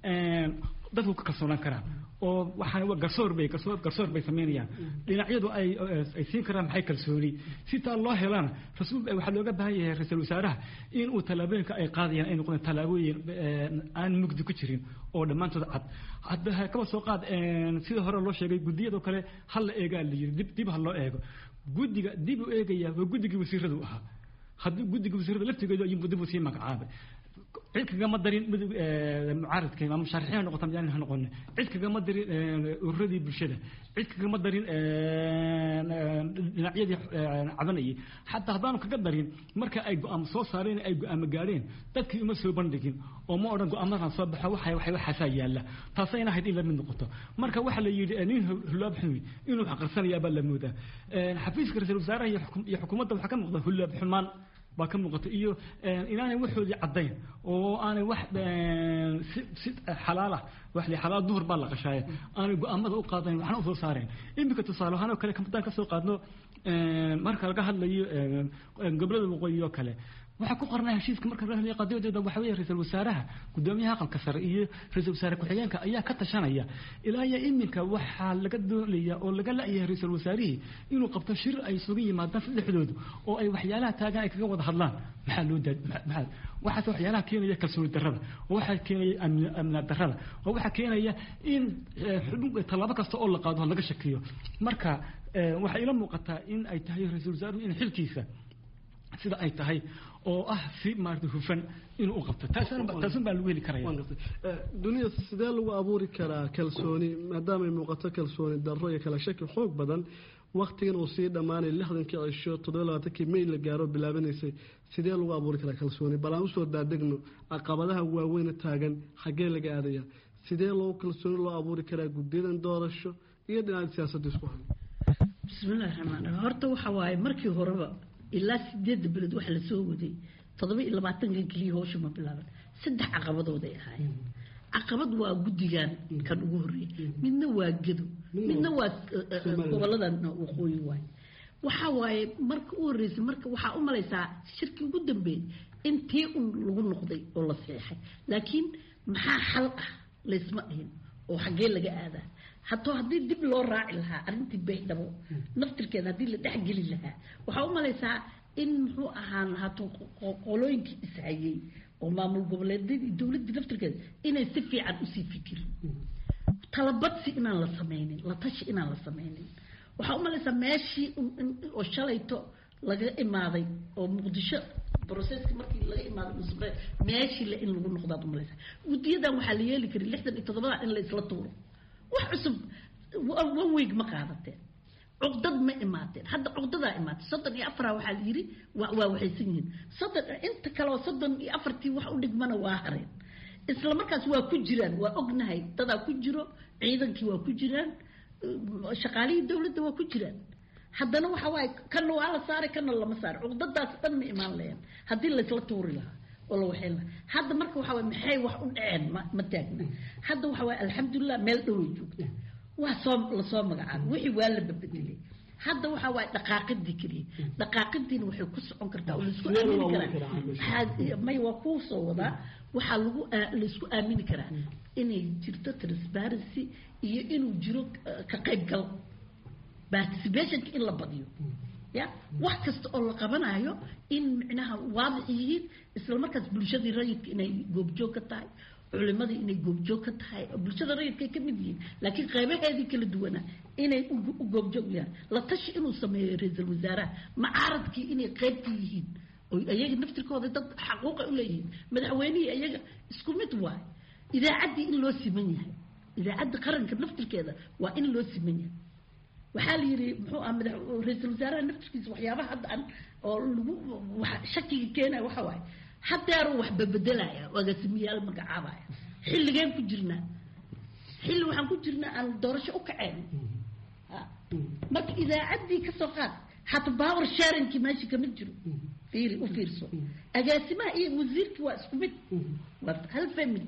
dadku ka kalsoonaan karaan oo waxaan waa garsoor bay sameynayaan dhinacyadu ay siin karaan maxay kalsooni si taa loo helaan rasuul waxa looga baahan yahay ra'iisul wasaaraha in uu talaabooyinka ay qaadayaan ay noqdaan talaabooyin aan mugdi ku jirin oo dhammaantood cad hadda kaba soo qaad sida hore loo sheegay guddiyada kale hal la eegaa la yiri dib ha loo eego guddiga dib u eegaya waa guddiga wasiiradu ahaa haddii guddiga wasiirada laftigeedu ay muddo sii magacaabay cid kagama darin mucaaradka ama musharaxiin noqoto ama ha noqon cid kagama darin ururadii bulshada cid kagama darin dhinacyadii cabanayay xataa haddaanu kaga darin marka ay go'aam soo saareen ay go'aamo gaadheen dadkii uma soo bandhigin oo ma odhan go'aamadan soo baxo waxaasaa yaalla taasayna ahayd in la mid noqoto marka waxaa la yidhi nin hulaab xumi inuu xaqarsanayaabaa la moodaa xafiiska ra-iisul wasaaraha iyo xukuumadda waxaa ka muuqda hulaab xumaan baa ka muuqata iyo inaanay waxoodii caddayn oo aanay wax si xalaal ah wax li xalaal duhur baa la qashaaya aanay go'aamada u qaadayn waxna u soo saareen iminka tusaale ahaan oo kale kamadaan ka soo qaadno marka laga hadlayo gobollada waqooyi oo kale waxaa ku qornaa heshiiska marka la hadlayo qadiyadooda waxa weeye ra-iisul wasaaraha gudoomiyaha aqalka sare iyo ra-iisul wasaare ku-xigeenka ayaa ka tashanaya ilaa iyo iminka waxaa laga doonaya oo laga la'yahay ra-iisul wasaarihii inuu qabto shir ay isugu yimaadaan saddexdoodu oo ay waxyaalaha taagan ay kaga wada hadlaan maxaa loo maxaa waxaas waxyaalaha keenaya kalsooni darrada oo waxaa keenaya amni darrada oo waxaa keenaya in tallaabo kasta oo la qaado laga shakiyo marka waxay ila muuqataa in ay tahay ra-iisul wasaaruhu in xilkiisa sida ay tahay oo ah si maarta hufan inuu u qabto taasan baa lagu heli karaya duniya sidee lagu abuuri karaa kalsooni maadaama ay muuqato kalsooni darro iyo kala shaki xoog badan waqtigan uu sii dhammaanay 60kii cisho 27kii May la gaaro bilaabanaysay sidee lagu abuuri karaa kalsooni balaan usoo daadegno caqabadaha waaweyn taagan xagee laga aadaya sidee loo kalsooni loo abuuri karaa guddidan doorasho iyo dhinaca siyaasadda isku hayo bismillaahir rahmaanir rahiim horta waxa waaye markii horeba ilaa 8 bilood waxa la soo waday 27 kaliya hawsha ma bilaaban 3 caqabadood ay ahaayeen caqabad waa guddigan kan ugu horeeyay midna waa gedo midna waa goboladan waqooyi waay waxa waaye marka u horeysay marka waxa u malaysaa shirkii ugu dambeeyay intii lagu noqday oo la saxay laakiin maxaa xal ah leesma ahin oo xagee laga aadaa haddii haddii dib loo raaci lahaa arrintii baydhabo naftirkeeda haddii la dhexgeli lahaa waxaa u malaysaa in muxuu ahaan hato qolooyinkii ishayay oo maamul goboleedyada dowladda naftirkeeda inay si fiican usii fikirin talabadsi inaan la sameynin la tashi inaan la sameynin waxaa u malaysaa meeshii oo shalayto laga imaaday oo muqdisho processki markii laga imaaday musqeed meeshii la in lagu noqdaad u malaysaa guddiyadan waxaa la yeeli karay 67 in la isla tuuro wax cusub one week ma qaadateen cugdad ma imaateen hadda cugdadaa imaatay 34 waxaa la yidhi waa waxaysan yihiin inta kaleo 34tii wax u dhigmana waa hareen isla markaas waa ku jiraan waa ognahay dadaa ku jiro ciidankii waa ku jiraan shaqaalihii dowladda waa ku jiraan haddana waxa waaye kana waa la saaray kana lama saaray cugdadaas dhan ma imaan lahayn haddii laysla tuuri lahaa oo la waxayn lahaa hadda marka waxa waaye maxay wax u dhaceen ma taagna hadda waxa waaye alxamdulilah meel dhoway joogta waa lasoo magacaabay wixii waa la bedelay hadda waxa waaye dhaqaaqidii keliya dhaqaaqidiina waxay ku socon kartaa oo laisku aamini karaa may waa kuu soo wadaa waxaa laisku aamini karaa inay jirto transparency iyo inuu jiro ka qaybgal participationka in la badiyo ya wax kasta oo la qabanayo in micnaha waadix yihiin isla markaas bulshadii rayidka inay goobjoog ka tahay culimadii inay goobjoog ka tahay bulshada rayidka ay ka mid yihiin laakiin qaybaheedii kala duwana inay u goobjoog yahay la tashi inuu sameeyo ra-iisul wasaaraha macaaradkii inay qaybka yihiin oo ayaga naftirkooda dad xaquuqa u leeyihiin madaxweynihii ayaga isku mid waay idaacaddii in loo siman yahay idaacadda qaranka naftirkeeda waa in loo siman yahay waxaa la yidhi muxuu ah ra-iisul wasaaraha naftirkiisa waxyaabaha hadda aan oo lagu shakiga keenaya waxa waaye haddeeruu wax bebedelaya agaasimiyaal magacaabaya xilligeen ku jirnaa xilli waxaan ku jirnaa aan doorasho u kaceen marka idaacaddii ka soo qaad hata power sharingkii meesha kama jiro fiiri u fiirso agaasimaha iyo wasiirkii waa isku mid waa hal family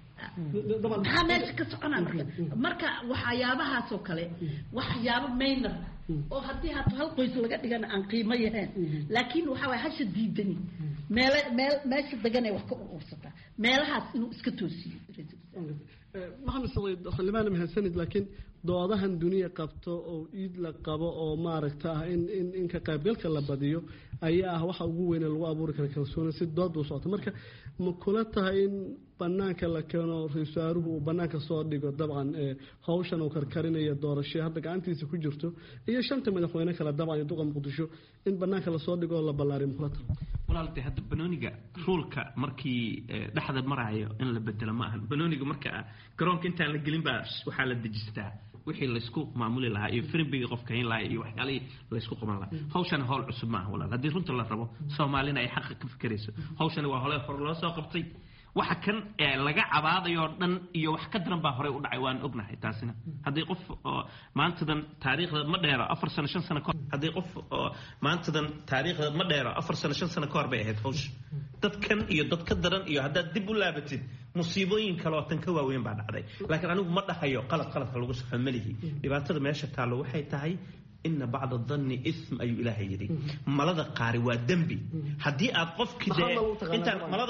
maxaa meesha ka soconaa marka waxyaabahaasoo kale waxyaabo maynar oo haddii hata hal qoys laga dhigana aan qiimo yahayn laakiin waxa waay hasha diidani meesha deganay wax ka urursataa meelahaas inuu iska toosiyo maxamed saciid xildhibaan mahadsanid laakiin doodahan duniya qabto oo iid la qabo oo maaragta ah in ka qaybgalka la badiyo ayaa ah waxa ugu weyn lagu abuuri kara kalsooni si dood u socoto marka ma kula tahay in banaanka la keeno ra-iisul wasaaruhu uu banaanka soo dhigo dabcan hawshan uu karkarinayo doorasho hadda gacantiisa ku jirto iyo 5 madaxweyne kale dabcan duqa muqdisho in banaanka la soo dhigo oo la ballaariyo ma kula tahay walaaltay hadda banooniga ruulka markii dhaxda maraayo in la bedelo ma ahan banooniga marka garoonka intaan la gelin baa waxaa la dejistaa wixii la isku maamuli lahaa iyo firimbiga qofka in lahaa iyo waxyaalihii la isku qaban lahaa hawshan hawl cusub maaha walaal haddii runta la rabo soomaalina ay xaqa ka fikirayso hawshani waa hole hore loo soo qabtay waxa kan laga cabaadayo dhan iyo wax ka daran baa hore u dhacay waan ognahay taasina haddii qof maantadan taariikhda ma dheero 4 sano 5 sano haddii qof maantadan taariikhda ma dheero 4 sano 5 sano ka hor bay ahayd hawsh dadkan iyo dad ka daran iyo haddaad dib u laabatid musiibooyin kale oo tan ka waaweyn baa dhacday laakiin anigu ma dhahayo qaladka lagu saxo malihi dhibaatada meesha taalo waxay tahay إن بعض الظن إثم أي إله يدي ملذا قاري ودمبي هدي أقف كده أنت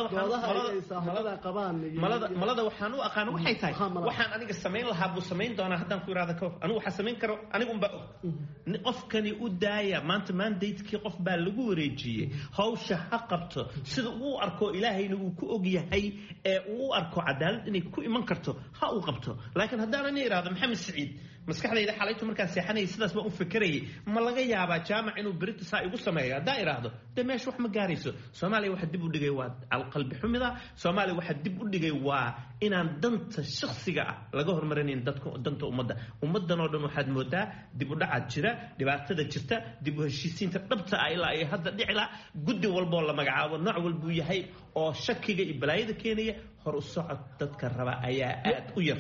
ملذا وحنو أقانو حيتاي وحن أنا السمين لهابو سمين دانا هدان كورا هذا كوف أنا وحسمين كرو أنا قم بقى نقف كني ودايا ما أنت ما نديت كي قف بالجوريجي هاو شحقبته سد و أركو إلهي نو كوجي هاي و أركو عدالة إني كو إيمان كرته هاو قبته لكن هدانا نير هذا محمد سعيد مسكحة إذا حالته مركز سيحني سداس ما أفكر ما لقى يابا جامع إنه بريت سايق السماية دائرة هذا ده ماشي وح مجاريسه سومالي واحد دبوا دقيقة على القلب حمضة سومالي واحد دبوا دقيقة إن دنت الشخصية لقوه مرنين دنت ومدة نودن واحد مدة دبوا دعاء جرا دبوا تدا جرتا دبوا الشيسين تقبت إلى أي هذا دعلا قد والبول لما جعوا النوع والبوي هاي أو شكّي البلايد كينية هرسعة تذكر آيات وير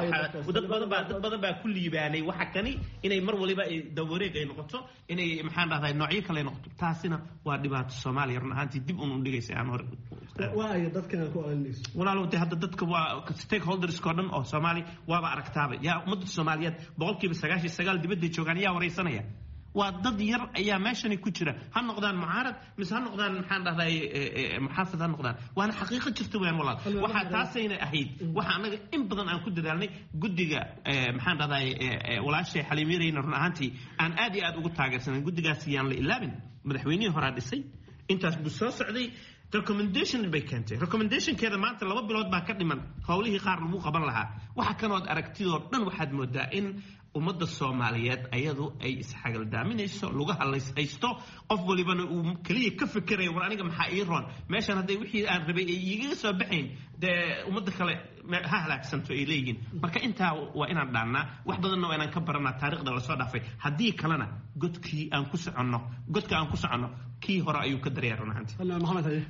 وده بقى كل يباني وحكني إني مر ولي بقى دوري جاي نقطة إني محن هذا النوعية كله نقطة تاسينا وردبات الصومالي رنا هانتي دب أنو دقيس عنور واي دتك أنا كوالنيس ولا لو تهدد دتك ستيك هولدرز كورن أو صومالي وابع ركتابة يا مدة الصوماليات بقولك بسجاش السجال دي بدي تشوغانية ورئيسانية وضد ير أيام ماشني كتيرة هالنقدان معارض مس هالنقدان محن هذا محافظ هالنقدان وأنا حقيقة شفت وين والله وحتى سينا أهيد وحنا إن بدنا أن كده دلني جدّجا محن هذا ولا شيء حليميري نرنا هانتي أن أدي أقول تاجر سنة جدّجا سيان لإلابن مدحويني هراد السي أنت بصوص عدي recommendation بيكنتي recommendation كذا ما أنت لو بلود ما كدي من قوله خار مو قبل لها وحكنوا أركتير دن واحد مدة إن ومدة الصوماليات أيضا أي إسحاق الدامين إيش لغة الله إيشتو أفضل يبان وكليه كف كريه وراني كم حقيرون ماشي أنا ده وحي أربعة يجي سبعين ده ومدة خلا ههلاك سنتو إليين مركا أنت وإنا دعنا واحد ضمن وإنا كبرنا تاريخ ده الصدى في هدي كلنا قد كي أنكس عنه قد كأنكس عنه كي هو رأيه كدريارنا أنت الله محمد هاي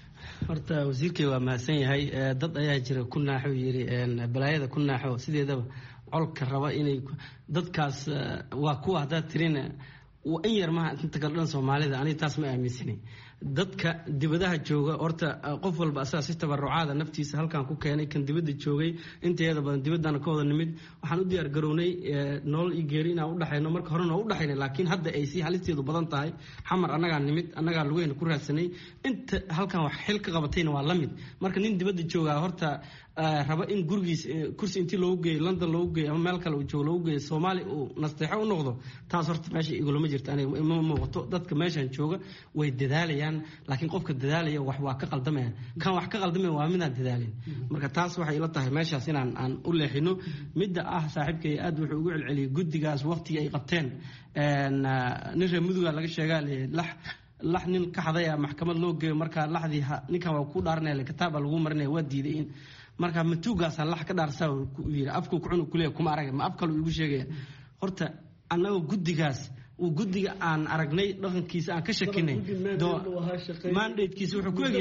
horta wasiirkay waa mahadsan yahay dad ayaa jira ku naaxo yiri balaayada ku naaxo sideedaba colka raba inay dadkaas waa kuwa hadaad tirina in yar maaha inta kala dhan Soomaalida aniga taas ma aaminsani dadka dibadaha jooga horta qof walba asaas si tabarucaada naftiisa halkan ku keenay kan dibadda joogay inteeda badan dibadana ka wada nimid waxaan u diyaar garownay nolol iyo geeri inaan u dhaxayno marka horena u dhaxaynay laakiin hadda ay si halisteedu badan tahay xamar anaga nimid anaga lugeena ku raadsanay inta halkan wax xil ka qabatayna waa la mid marka nin dibadda jooga horta raba in gurigiis kursi intii loo geey London loo geey ama meel kale uu joogo loo geey Soomaali uu nasteexo u noqdo taas horta meesha igulama jirto aniga ma muuqato dadka meeshan jooga way dadaalayaan laakiin qofka dadaalaya wax waa ka qaldamaya kan wax ka qaldamaya waa mid aan dadaalin marka taas waxay ila tahay meeshaas inaan aan u leexino midda saaxiibkay aad wuxuu ugu celceliyay guddigaas waqtiga ay qabteen nin reer muduga laga sheegaa lax nin ka xadaya maxkamad loo geeyo marka laxdii ninkan waa ku dhaaranaya kitaab lagu marinaya waa diiday in marka matuugaas lax ka dhaarsaa ku yiri afku ku cunu kulay kuma arag ma afkalo igu sheegaya horta anaga guddigaas uu guddiga aan aragnay dhaqankiisa aan ka shakinay mandatekiisa wuxuu ku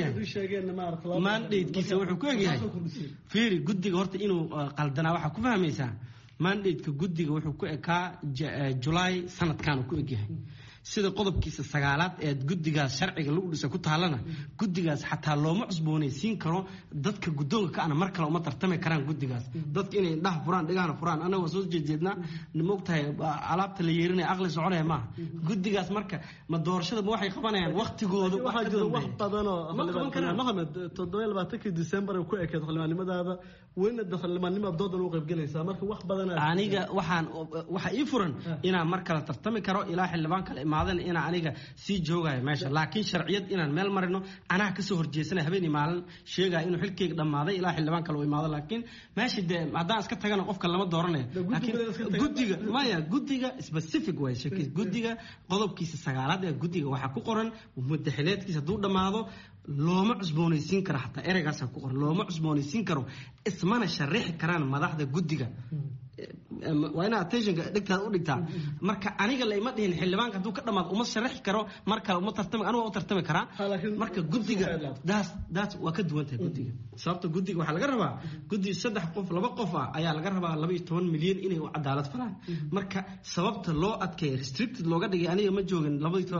egyahay fiiri guddiga horta inuu qaldanaa waxa ku fahmaysaa mandateka guddiga wuxuu ku ekaa July sanadkan ku egyahay sida qodobkiisa 9aad ee guddigaas sharciga lagu dhisay ku taalana guddigaas xataa looma cusboonaysiin karo dadka guddoonka ka ana mar kale uma tartami karaan guddigaas dadka inay dhax furaan dhigana furaan anaga soo jeedna nimogtahay alaabta la yeerinay aqli soconaya ma guddigaas marka ma doorashada ma waxay qabanayaan waqtigooda waxa jira wax badan oo Maxamed 27 December ku ekeed xilmaanimadaada wayna dakhilmaanimada doodan u qayb galaysaa marka wax badan aniga waxa ii furan inaan mar kale tartami karo ilaa xildhibaan kale dhammaadana inaan aniga sii joogayo meesha laakiin sharciyad inaan meel marino anaa kasoo horjeesana habeenii maalin sheegaya inuu xilkeyga dhammaaday ilaa xildhibaan kale u imaado laakiin meesha dee haddaan iska tagana qofka lama dooranayo laakiin guddiga specific way guddiga qodobkiisa 9 ee guddiga waxaa ku qoran mudaxileedkiisa hadduu dhammaado looma cusboonaysiin karo xataa ereygaasa ku qoran looma cusboonaysiin karo ismana sharixi karaan madaxda guddiga waa inaa attentionka dhigtaada u dhigtaa marka aniga layma dhihin xildhibaanka hadduu ka dhamaado uma sharaxi karo mar kale uma tartami anigu waa u tartami karaa marka guddiga daas waa ka duwan tahay guddiga sababta guddiga waxaa laga rabaa guddiga 3 qof 2 qof ah ayaa laga rabaa 12 milyan inay u cadaalad falaan marka sababta loo adkeeyo restricted looga dhigay aniga ma joogin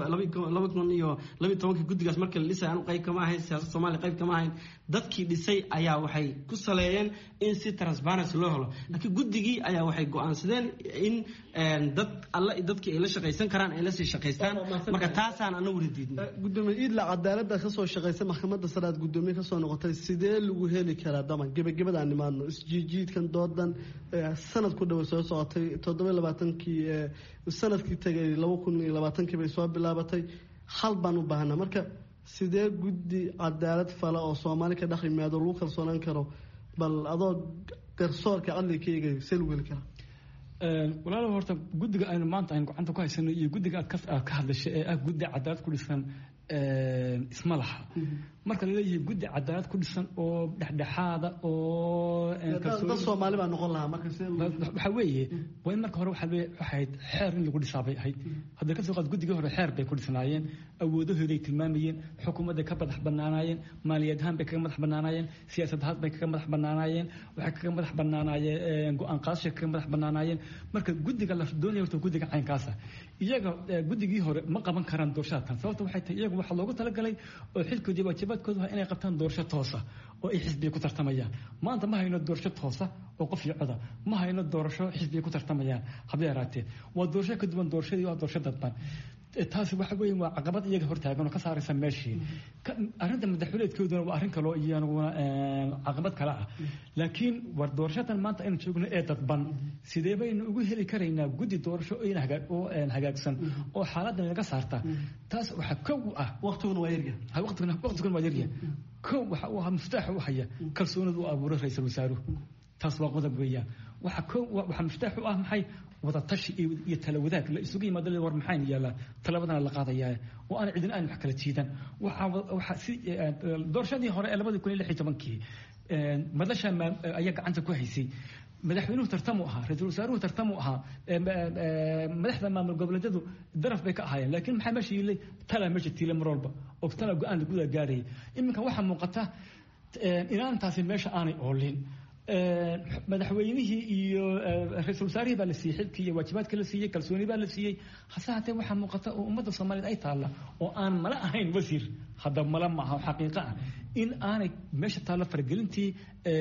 2012 guddigaas marka la dhisay anu qayb kama ahayn siyaasadda Soomaaliya qayb kama ahayn dadkii dhisay ayaa waxay ku saleeyeen in si transparency loo helo laakiin guddigii ayaa waxay go'aansadeen in dad alla dadkii ay la shaqaysan karaan ay la sii shaqaystaan marka taasaan anagu ridiidnay gudoomiye idla cadaaladda ka soo shaqaysa maxkamadda sare aad gudoomiye ka soo noqotay sidee lagu heli karaa daman gabagabada aan nimaadno isjiijiidkan doodan sanad ku dhow soo socotay 27kii sanadkii tagay 2020kii bay soo bilaabatay hal baan u baahnaa marka sidee guddi cadaalad fala oo Soomaali ka dhex yimaado lagu kalsoonaan karo bal adoo garsoorka cadligeyga see lagu heli karaa walaalow horta guddiga aynu maanta aynu gacanta ku haysano iyo guddiga aad ka hadlashay ee ah guddi cadaalad ku dhisan isma laha marka la leeyahay guddi cadaalad ku dhisan oo dhexdhexaada oo dad Soomaali baa noqon lahaa marka waxa weeye waa in marka hore waxayd xeer in lagu dhisaabay ahayd hadda ka soo qaad guddiga hore xeer bay ku dhisanaayeen awoodahooday tilmaamayeen xukuumadda ka madax bannaanaayeen maaliyad ahaan bay kaga madax bannaanaayeen siyaasad ahaan bay kaga madax bannaanaayeen waxay kaga madax bannaanaayeen go'aan qaadashay kaga madax bannaanaayeen marka guddiga la doonaya horta guddiga caynkaasa iyaga guddigii hore ma qaban karaan doorashada sababta waxay tahay iyagu waxa loogu talagalay oo xilkoodii waajibaadkoodu waa inay qabtaan doorasho toosa oo ay xisbiga ku tartamayaan maanta ma hayno doorasho toosa oo qof iyo coda ma hayno doorasho xisbiga ku tartamayaan habay yaraatee waa doorasho ka duwan doorashadii waa doorasho dadban taasi waxa weeye waa caqabad iyaga hortaagan oo ka saaraysa meeshii arrinta madaxweyneedkooduna waa arrin kale oo iyaguna caqabad kale ah laakiin war doorashadan maanta aynu joogno ee dadban sidee baynu ugu heli karaynaa guddi doorasho oo hagaagsan oo xaaladdan laga saarta taas waxa kow ah waqtiguna waa yaryahay waqtiguna waa yaryahay kow waxa uu ahaa miftaaxa u haya kalsoonida u abuuray ra'iisul wasaaruhu taas waa qodob weeyaan waxa miftaax u ah maxay wada tashi iyo tala wadaag la isugu yimaado war maxay yeelaan talabadana la qaadayaa oo aan cidina aan wax kala jiidan waxa si doorashadii hore ee 2016kii madasha ayaa gacanta ku haysay madaxweynuhu tartamu ahaa ra'iisul wasaaruhu tartamu ahaa madaxda maamul goboleedyadu daraf bay ka ahaayeen laakiin maxaa meesha yilay tala meesha tiila mar walba oo tala go'aan guud gaaray iminka waxa muuqata inaantaasi meesha aanay oolin madaxweynihii iyo ra'iisul wasaarihii baa la siiyey xilkii iyo waajibaadka la siiyey kalsooni baa la siiyey hase haatee waxaa muuqata oo ummadda Soomaaliyeed ay taalla oo aan mala ahayn wasiir hadda mala ma aha xaqiiqa ah in aanay meesha taalla fargelintii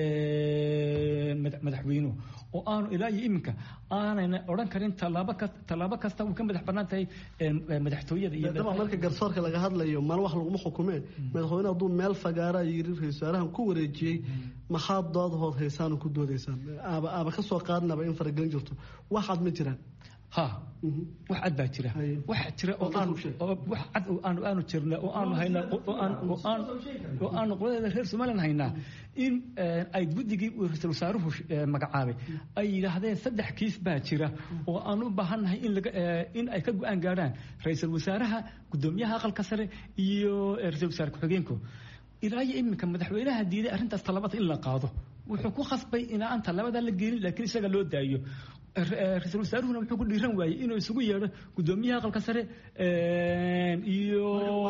madaxweynuhu oo aanu ilaa iyo iminka aanayna odhan karin tallaabo kasta uu ka madax bannaan tahay madaxtooyada iyo marka garsoorka laga hadlayo mal wax laguma xukumeen madaxweyne hadduu meel fagaara yiri ra'iisul wasaarahan ku wareejiyey maxaa dood haysaan ku doodaysaan aba ka soo qaadnaba in faragelin jirto waxaad ma jiraan ha wax cad baa jira wax jira oo wax cad oo aanu jirna oo aanu hayna oo aanu qoladda reer Soomaaliland hayna in ay guddigii ra'iisul wasaaruhu magacaabay ay yiraahdeen 3 kiis baa jira oo aan u baahanahay in ay ka go'aan gaaraan ra'iisul wasaaraha gudoomiyaha aqalka sare iyo ra'iisul wasaar ku-xigeenku ilaa iyo iminka madaxweynaha diiday arrintaas talabada in la qaado wuxuu ku khasbay in aan talabada la geelin laakiin isaga loo daayo ra'iisul wasaaruhuna wuxuu ku dhiiran waayay inuu isugu yeedho gudoomiyaha aqalka sare iyo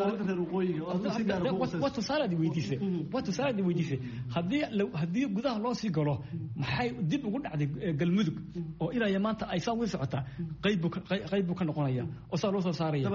wato saalaadi weydiisay haddii gudaha loo sii galo maxay dib ugu dhacday galmudug oo ilaa maanta ay saa wii socotaa qayb buu ka noqonaya oo saa loo soo saaraya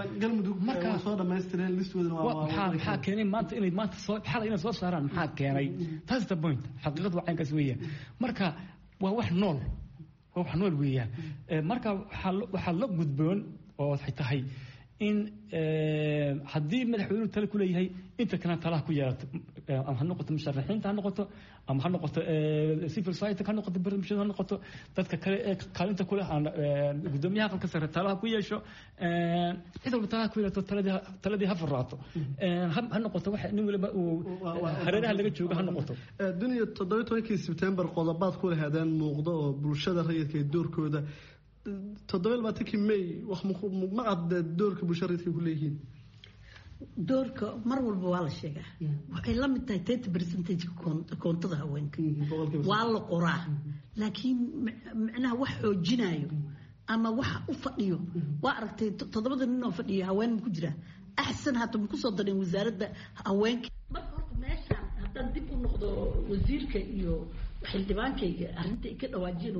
maxaa keenay maanta inay maanta xalay inay soo saaraan maxaa keenay taas the point xaqiiqadu waa caynkaas weeyaan marka waa wax nool weeyaan marka waxaa la gudboon oo waxay tahay in haddii madaxweynuhu tale ku leeyahay inta kalena talaha ku yeelato ama ha noqoto musharaxiinta ha noqoto ama ha noqoto civil society ha noqoto barnaamijyada ha noqoto dadka kale ee kaalinta ku leh gudoomiyaha aqalka sare talaha ku yeesho cid walba talaha ku yeelato taladii ha faraato ha noqoto waxa nin waliba uu hareeraha laga joogo ha noqoto duniya 17 September qodobaad ku lahaadeen muuqdo oo bulshada rayidka ee doorkooda 17 May wax ma cad doorka bulshada rayidka ku leeyihiin doorka mar walba waa la sheegaa waxay la mid tahay 30% koontada haweenka waa la qoraa laakiin macnaha wax xoojinayo ama wax u fadhiyo waa aragtay 7 nin oo fadhiyo haween ku jira axsan hata ku soo darin wasaaradda haweenka marka horta meeshaan haddaan dib u noqdo wasiirka iyo xildhibaankayga arrinta ay ka dhawaajiyeen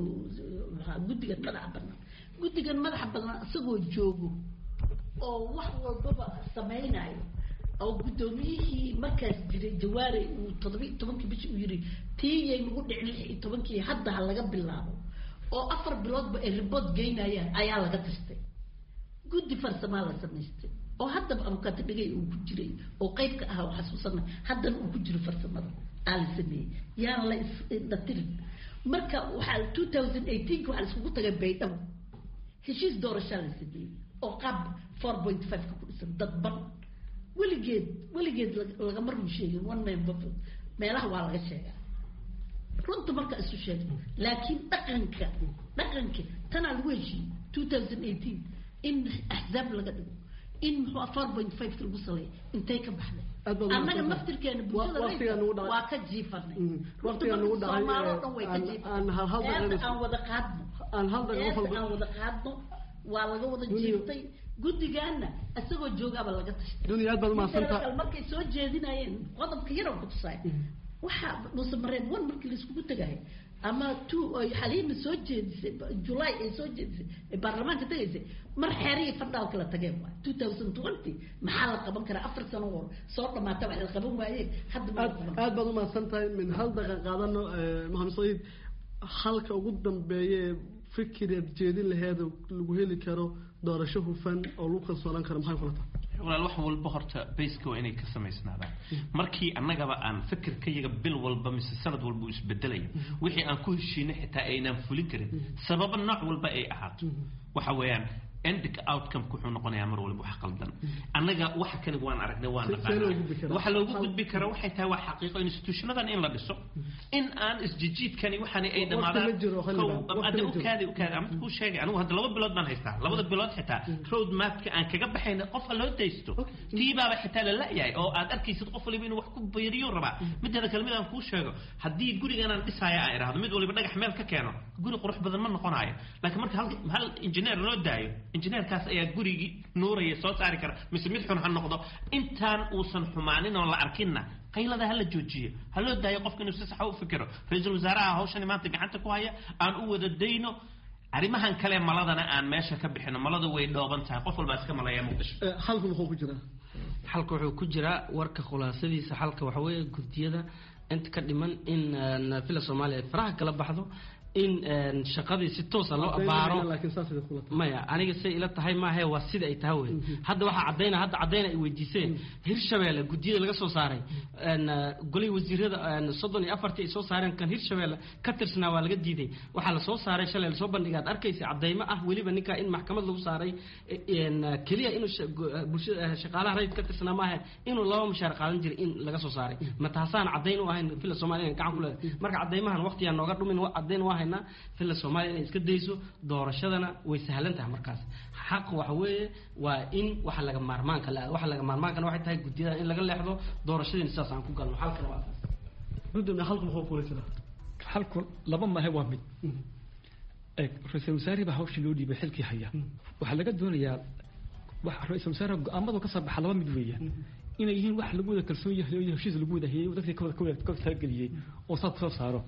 guddigan madaxa badan isagoo joogo oo wax walbaba samaynayo oo gudoomiyihii markaas jiray jawaari uu 17 bishii uu yiri tiiyay lagu dhicin 16 hadda laga bilaabo oo 4 biloodba ay report geynayaan ayaa laga tastay guddi farsamo la samaystay oo hadda abukaata dhigay uu ku jiray oo qayb ka ah xasuusana haddana uu ku jiro farsamada aan sameeyay yaan la isdatirin marka waxa 2018 waxa isku tagay baydhabo heshiis doorasho la sameeyay oo qab 4.5 ku dhisan dad ban weligeed laga marnu sheegin one man vote meelaha waa laga sheegaa runta marka isu sheegay laakiin dhaqanka tan lagu heshiiyay 2018 in ahzaab laga dhigo in 4.5 lagu salay intay ka baxday annaga naftirkeena bulshada waa ka jiifanay waqtiga nagu dhacay aan wada qaadno waa laga wada jiiftay guddigaana asagoo joogaaba laga tashtay duniya baad ma santa markay soo jeedinayeen qodobka yar oo ku tusay waxa nuusan mareen wan markii la isku tagay ama 2 ay xaliima soo jeedisay July ay soo jeedisay baarlamaanka tagaysay mar xeeriye fadhaal kala tageen 2020 maxaa la qaban karaa 4 sano hor soo dhamaatay wax la qaban waayay hadda aad baad ma santahay min hal daqiiqo qaadano Maxamed Saciid halka ugu dambeeyay fikirad jeedin lahayd lagu heli karo doorasho hufan oo lagu kalsoonaan karo maxay kula tahay walaal wax walba horta basic waa inay ka samaysnaadaan markii annagaba aan fikirkayaga bil walba mise sanad walba isbedelay wixii aan ku heshiinay xitaa aynaan fulin karin sabab nooc walba ay ahaato waxa weeyaan end outcome ku noqonayaa mar walba wax qaldan annaga waxa kan waan aragnay waan naqaan waxa loogu gudbi karo waxay tahay wax xaqiiqo institutionadan in la dhiso in aan isjijiidkani waxani ay dhamaadaan ku sheegay anigu hadda 2 bilood baan haystaa 2 bilood xitaa road map-ka aan kaga baxayna qof loo deysto tiibaaba xitaa la yahay oo aad arkaysid qof waliba inuu wax ku beeriyo raba midda kale mid aan ku sheego haddii gurigan aan dhisaya aan iraahdo mid waliba dhagax meel ka keeno guri qurux badan ma noqonayo laakiin marka hal engineer loo daayo injineerkaas ayaa gurigi nuuraya soo saari kara mise mid xun ha noqdo intaan uusan xumaanin oo la arkinna qaylada hala joojiyo haloo daayo qofka inuu si sax u fikiro ra'iisul wasaaraha hawshan maanta gacanta ku haya aan u wada dayno arrimahan kale maladana aan meesha ka bixino malada way dhooban tahay qof walba iska malaya muqdisho halku wuxuu ku jiraa wuxuu ku jiraa warka khulaasadiisa halka waxa weeye gudiyada inta ka dhiman in fila Soomaaliya faraha kala baxdo in shaqadii si toos ah loo abaaro maya aniga say ila tahay ma ahay waa sida ay tahay weey hadda waxa cadeyna ay weydiiseen Hirshabeelle gudiyada laga soo saaray golay wasiirada 34 ay soo saareen kan Hirshabeelle ka tirsanaa waa laga diiday waxa la soo saaray shalay la soo bandhigaad arkaysa cadeymo ah waliba ninka in maxkamad lagu saaray kaliya inuu bulshada shaqaalaha rayid ka tirsanaa ma ahay inuu laba mushaar qaadan jiray in laga soo saaray ma taasaan cadeyn u ahayn fila Soomaaliya gacan ku leedahay marka cadeymahan waqtiga nooga dhumin cadeyn waa fila Soomaaliya inay iska dayso doorashadana way sahlan tahay markaas xaq waxa weeye waa in waxa laga maarmaanka waxay tahay gudiyada in laga leexdo doorashadii saas aan ku galno halkan waa guddiga halku wuxuu ku leeyahay halku laba ma waa mid ra'iisul wasaare baa hawsha loo dhiibay xilkii haya waxa laga doonayaa wax ra'iisul wasaare go'aamada ka soo baxa laba mid weeyaan inay yihiin wax lagu wada kalsoon yahay oo heshiis lagu wada hayay dadkii ka wada taageliyay oo soo saaro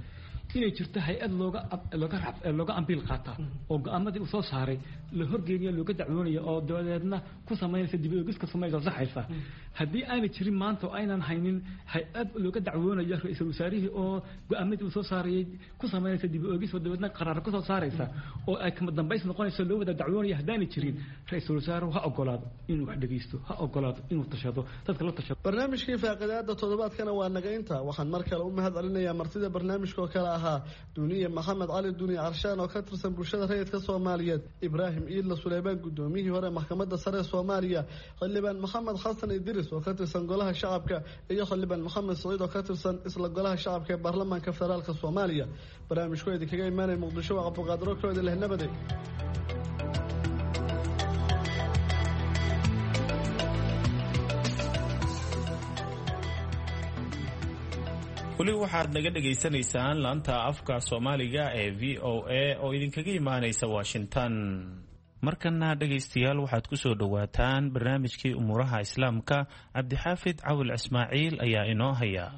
inay jirto hay-ad looga ambiil qaata oo go-aamadii uu soo saaray la horgeeniyo looga dacwoonayo oo dabadeedna ku samaynaysa dib oogis ka samaysa saxaysa haddii aanay jirin maanta oo aynan haynin hay-ad looga dacwoonayo ra-iisul wasaarihii oo go-aamadii uu soo saarayay ku samaynaysa dib oogis oo dabadeedna qaraar ku soo saaraysa oo ay kama dambays noqonayso loo wada dacwoonayo haddaanay jirin ra-iisul wasaaruhu ha ogolaado inuu wax dhegeysto ha ogolaado inuu tashado dadka la tashado. barnaamijkii faaqidaada toddobaadkana waa naga inta waxaan mar kale u mahad celinayaa martida barnaamijka oo kale ahaa duniye maxamed cali duniye carshaan oo ka tirsan bulshada rayidka soomaaliyeed, ibraahim iidla suleymaan gudoomiyihii hore maxkamadda sare ee soomaaliya, xildhibaan maxamed xasan idris oo ka tirsan golaha shacabka iyo xildhibaan maxamed saciid oo ka tirsan isla golaha shacabka ee baarlamaanka federaalka soomaaliya. barnaamijku idinkaga imaanaya muqdisho waa cabdiqaadir okroodi leh nabade. weli waxaad naga dhagaysanaysaan laanta afka soomaaliga ee v o a oo idinkaga imaanaysa washington. markana dhegaystayaal waxaad ku soo dhowaataan barnaamijkii umuuraha islaamka. cabdixaafid cawil ismaaciil ayaa inoo haya.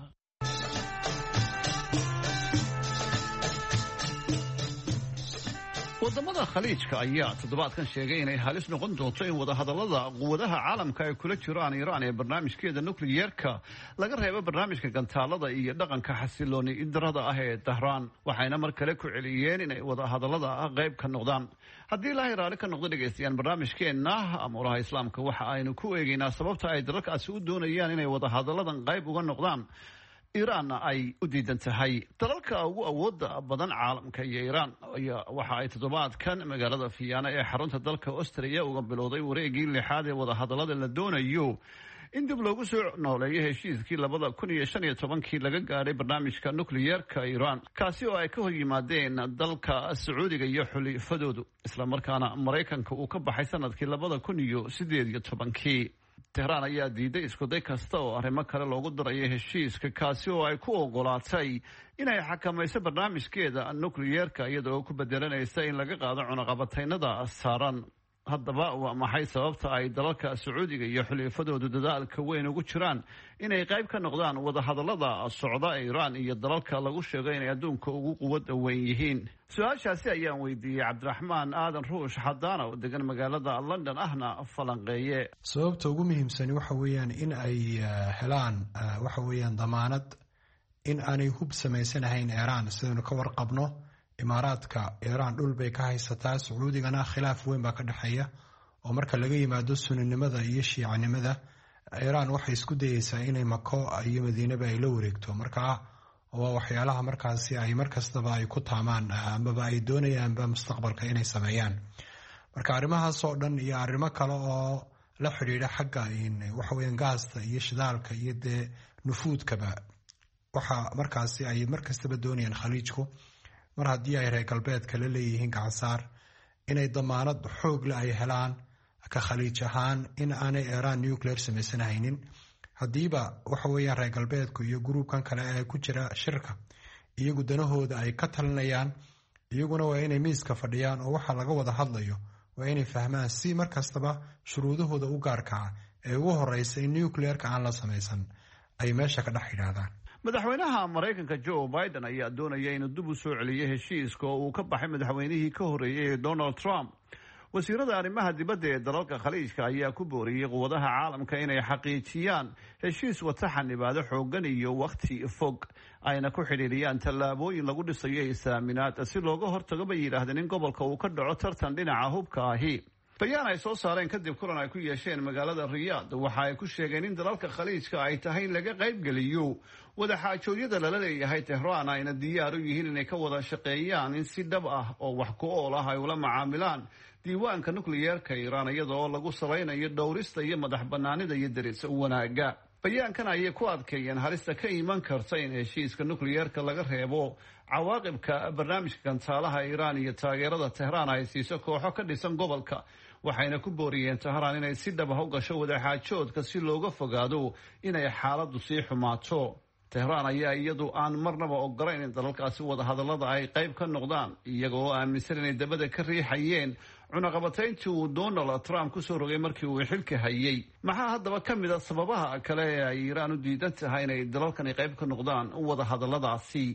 wadamada khaliijka ayaa toddobaadkan sheegay inay halis noqon doonto in wadahadalada quwadaha caalamka ay kula jiraan iiraan ee barnaamijkeeda nukliyeerka laga reebo barnaamijka gantaalada iyo dhaqanka xasilooni darada ah ee dahraan, waxayna mar kale ku celiyeen inay wadahadalada qayb ka noqdaan. haddii ilaahay raali ka noqdo dhegaystayaal barnaamijkeenna amuuraha islaamka waxa aynu ku eegaynaa sababta ay dalalkaasi u doonayaan inay wadahadaladan qayb uga noqdaan iiraanna ay u diidan tahay. dalalka ugu awooda badan caalamka iyo iiraan waxa ay toddobaadkan magaalada fiyaana ee xarunta dalka Austria uga bilowday wareegii lixaad ee wadahadalada la doonayo in dib loogu soo nooleeyo heshiiskii 2015 laga gaadhay barnaamijka nukliyeerka iiraan, kaasi oo ay ka hor yimaadeen dalka Sacuudiga iyo xulifadoodu, isla markaana Maraykanka uu ka baxay sanadkii 2018. tehraan ayaa diiday iskuday kasta oo arrimo kale loogu darayo heshiiska, kaasi oo ay ku ogolaatay inay xakamayso barnaamijkeeda nukliyeerka iyada oo ku bedelanaysa in laga qaado cunaqabataynada saaran. haddaba waa maxay sababta ay dalalka Sacuudiga iyo xulifadoodu dadaalka weyn ugu jiraan inay qayb ka noqdaan wadahadalada socda ee Iiraan iyo dalalka lagu sheegay inay adduunka ugu quwad weyn yihiin? su-aashaasi ayaan weydiiyey cabdiraxmaan aadan ruush xadaana oo degan magaalada London ahna falanqeeye. sababta ugu muhiimsani waxa weeyaan in ay helaan waxa weeyaan damaanad in aanay hub samaysanahayn Iiraan. sidaynu ka warqabno imaaraadka Iiraan dhul bay ka haysataa, Sacuudigana khilaaf weyn baa ka dhexeeya oo marka laga yimaado sunnanimada iyo shiicanimada, Iiraan waxay isku dayeysaa inay Mako iyo Madiinaba ay la wareegto. marka waa waxyaalaha markaasi ay markastaba ay ku taamaan amaba ay doonayaanba mustaqbalka inay sameeyaan. marka arrimahaas oo dhan iyo arrimo kale oo la xidhiidha xagga waxa weeyaan gaasta iyo shidaalka iyo dee nufuudkaba, waxa markaasi ay markastaba doonayaan khaliijku mar haddii ay reer galbeedka la leeyihiin gacansaar inay damaanad xoog le ay helaan ka khaliij ahaan in aanay Iiraan nuclear samaysanahaynin. haddiiba waxa weeyaan reer galbeedku iyo gruubkan kale ee ku jira shirka iyagu danahooda ay ka talinayaan, iyaguna waa inay miiska fadhiyaan oo waxa laga wada hadlayo waa inay fahmaan si markastaba shuruudahooda u gaarkaa ee ugu horeysa in nuclearka aan la samaysan ay meesha ka dhex yidhaahdaan. madaxweynaha Maraykanka Joe Biden ayaa doonaya inuu dib u soo celiyo heshiiska oo uu ka baxay madaxweynihii ka horeeyay Donald Trump. wasiirada arrimaha dibadda ee dalalka khaliijka ayaa ku booriyey quwadaha caalamka inay xaqiijiyaan heshiis wata xanibaado xoogan iyo waqti fog, ayna ku xidhiiriyaan tallaabooyin lagu dhisayo is-aaminaad si looga hortago bay yidhaahdeen in gobolka uu ka dhaco tartan dhinaca hubka ahi. bayaan ay soo saareen kadib kulan ay ku yeesheen magaalada Riyaad waxa ay ku sheegeen in dalalka khaliijka ay tahay in laga qaybgeliyo wadaxaajoodyada lala leeyahay Tehraan ayna diyaar u yihiin inay ka wada shaqeeyaan in si dhab ah oo wax ku ool ah ay ula macaamilaan diiwaanka nukliyeerka Iiraan iyada oo lagu salaynayo dhowrista iyo madax banaanida iyo daris wanaaga. bayaankan ayay ku adkeeyeen halista ka iman karta in heshiiska nukliyeerka laga reebo cawaaqibka barnaamijka gantaalaha Iiraan iyo taageerada Tehraan ay siiso kooxo ka dhisan gobolka, waxayna ku booriyeen Tehraan inay si dhab ah u gasho wadaxaajoodka si looga fogaado inay xaaladdu sii xumaato. Tehraan ayaa iyadu aan marnaba ogolayn in dalalkaasi wadahadalada ay qayb ka noqdaan, iyagoo aaminsan inay dabada ka riixayeen cunaqabatayntii uu Donald Trump ku soo rogay markii uu xilka hayay. maxaa haddaba ka mid a sababaha kale ee ay Iiraan u diidan tahay inay dalalkani qayb ka noqdaan wadahadaladaasi?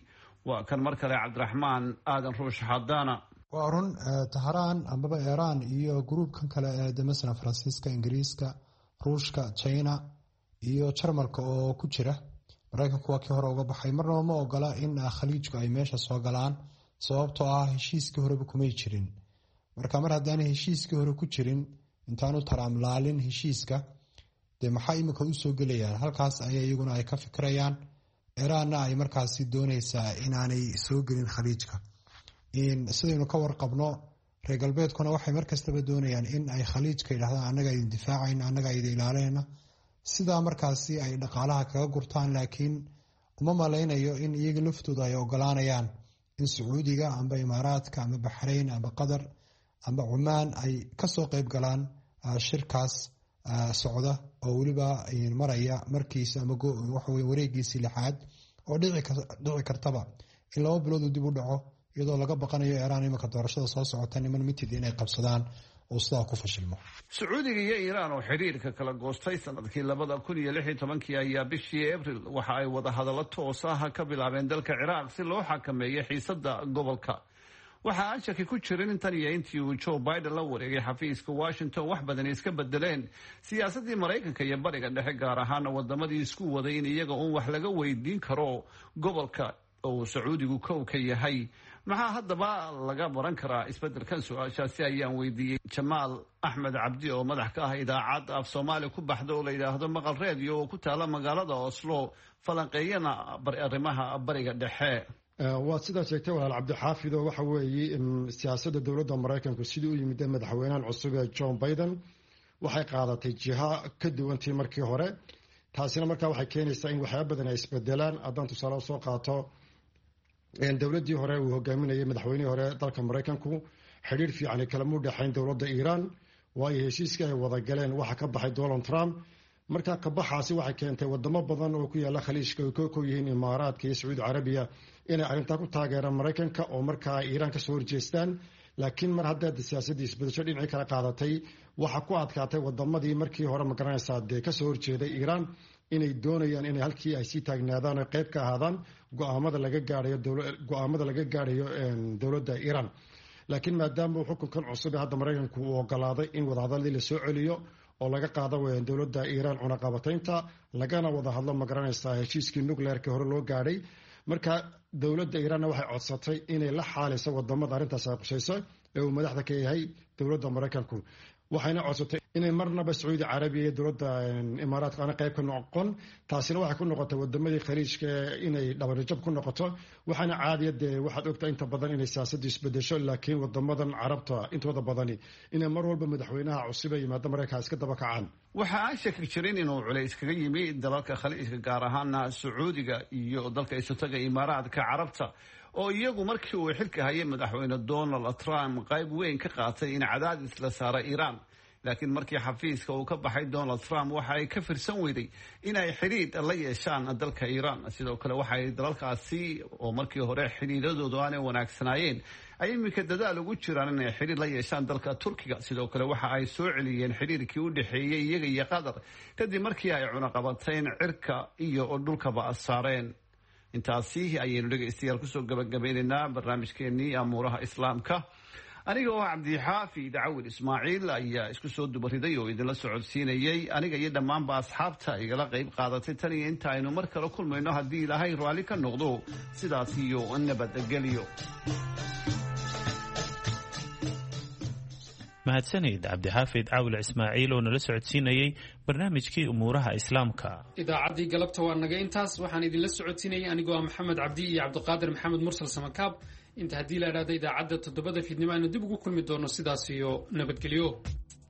waa kan mar kale cabdiraxmaan aadan ruush xadaana. waa run tahraan ambaba iiraan iyo gruubkan kale ee masala faransiiska, ingiriiska, ruushka, china iyo jarmalka oo ku jira. maraykanku waa kii hore uga baxay, marnaba ma ogola in khaliijku ay meesha soo galaan sababtoo ah heshiiskii horeba kumay jirin. marka mar haddaanay heshiiskii hore ku jirin, intaanu taraamlaalin heshiiska, dee maxaa imika u soo gelayaan? halkaas ayaa iyaguna ay ka fikirayaan. iiraanna ay markaasi doonaysaa inaanay soo gelin khaliijka. sidaynu ka warqabno, reer galbeedkuna waxay markastaba doonayaan in ay khaliijka yidhahdaan annaga idin difaacayna, annaga idin ilaalinayna, sidaa markaasi ay dhaqaalaha kaga gurtaan. laakiin uma malaynayo in iyaga laftooda ay ogolaanayaan in sacuudiga amba imaaraadka amba baxrayn amba qatar amba cumaan ay kasoo qeyb galaan shirkaas socda oo weliba maraya markiisa ama waxaweye wareegiisii 6aad oo dhici kartaba in 2 bilood dib u dhaco, iyadoo laga baqanayo Iiraan imika doorashada soo socota niman mitid inay qabsadaan oo sidaa ku fashilmo. Sacuudiga iyo Iiraan oo xiriirka kala goostay sanadkii 2016 ayaa bishii Abriil waxa ay wada hadallo toos ah ka bilaabeen dalka Ciraaq si loo xakameeyo xiisadda gobolka. waxa aan shaki ku jirin intan iyo intii uu Joe Biden la wareegay xafiiska Washington wax badan iska bedeleen siyaasadii Mareykanka iyo bariga dhexe, gaar ahaan wadamadii isku waday in iyaga uun wax laga weydiin karo gobolka oo Sacuudigu kow ka yahay. maxaa haddaba laga baran karaa isbedelkan? su-aashaasi ayaan weydiiyey Jamaal Axmed Cabdi oo madax ka ah idaacad af Soomaali ku baxda oo la yidhaahdo Maqal Radio oo ku taala magaalada Oslo, falanqeeyana arrimaha bariga dhexe. waa sidaa sheegtay walaal cabdixaafid oo waxa weeye siyaasadda dowladda Mareykanku sidii u yimid madaxweynahan cusub ee Joe Biden waxay qaadatay jiha ka duwantii markii hore. taasina markaa waxay keenaysaa in waxyaabo badan ay isbedelaan. haddaan tusaale soo qaato, dowladdii hore uu hogaaminayay madaxweynihii hore dalka Mareykanku xiriir fiican kala mu dhaxayn dowladda Iiraan, waayo heshiiskii ay wada galeen waxa ka baxay Donald Trump. markaa kabaxaasi waxay keentay wadamo badan oo ku yaala khaliijka oo ka yihiin Imaaraadka iyo Sacuudi Carabiya inay arrintaa ku taageeraan Mareykanka oo markaa Iiraan ka soo horjeestaan. laakiin mar hadda siyaasadii isbedesho dhinacii kala qaadatay, waxa ku adkaatay wadamadii markii hore ma garanaysaa dee ka soo horjeeday Iiraan inay doonayaan inay halkii ay sii taagnaadaan oo qayb ka ahaadaan go'aamada laga gaarayo dowladda Iiraan. laakiin maadaama xukunkan cusub ee hadda Mareykanku uu ogolaaday in wadahadalladii la soo celiyo oo laga qaado dowladda Iiraan cunaqabataynta, lagana wada hadlo ma garanaysaa heshiiskii nuclearka hore loo gaadhay, marka dowladda Iiraan waxay codsatay inay la xaaliso wadamada arrintaas ay qusayso ee uu madaxda ka yahay dowladda Mareykanku. waxayna codsatay inay marnaba Sacuudi Carabiya iyo dowladda Imaaraadka aan qayb ka noqon. taasina waxay ku noqotay wadamadii khaliijka inay dhabarjab ku noqoto. waxaana caadiyada waxaad ogtaa inta badan inay siyaasaddu isbedesho, laakiin wadamadan carabta intooda badani inay mar walba madaxweynaha cusub ee yimaada Mareykanka iska daba kacaan. waxa aan shaki jirin inuu culays kaga yimi dalalka khaliijka, gaar ahaan Sacuudiga iyo dalka isotaga Imaaraadka Carabta oo iyagu markii uu xilka hayay madaxweyne Donald Trump qayb weyn ka qaatay in cadaadis la saaro Iiraan. laakiin markii xafiiska uu ka baxay Donald Trump waxa ay ka firsan weyday in ay xiriir la yeeshaan dalka Iiraan. sidoo kale waxa ay dalalkaasi oo markii hore xiriiradoodu aanay wanaagsanaayeen ay imika dadaal ugu jiraan inay xiriir la yeeshaan dalka Turkiga. sidoo kale waxa ay soo celiyeen xiriirkii u dhaxeeyay iyaga iyo Qatar kadib markii ay cunaqabateen cirka iyo dhulkaba saareen. intaasi ayaynu dhegaystayaal kusoo gabagabaynaynaa barnaamijkeenii amuuraha islaamka. aniga oo cabdixaafi dacwil ismaaciil ayaa isku soo dubariday oo idinla socodsiinayay, aniga iyo dhammaanba asxaabta igala qayb qaadatay. tan iyo inta aynu mar kale kulmayno haddii ilaahay raalli ka noqdo, sidaas iyo nabadgelyo. mahadsanid cabdixaafid caawil ismaaciil oo nala socodsiinayay barnaamijkii umuuraha islaamka. idaacaddii galabta waa naga intaas. waxaan idinla socodsiinayay anigoo ah maxamed cabdi iyo cabdiqaadir maxamed mursal samakaab. inta haddii la idhaahda idaacadda 7 fiidnimo aynu dib ugu kulmi doono, sidaas iyo nabadgelyo.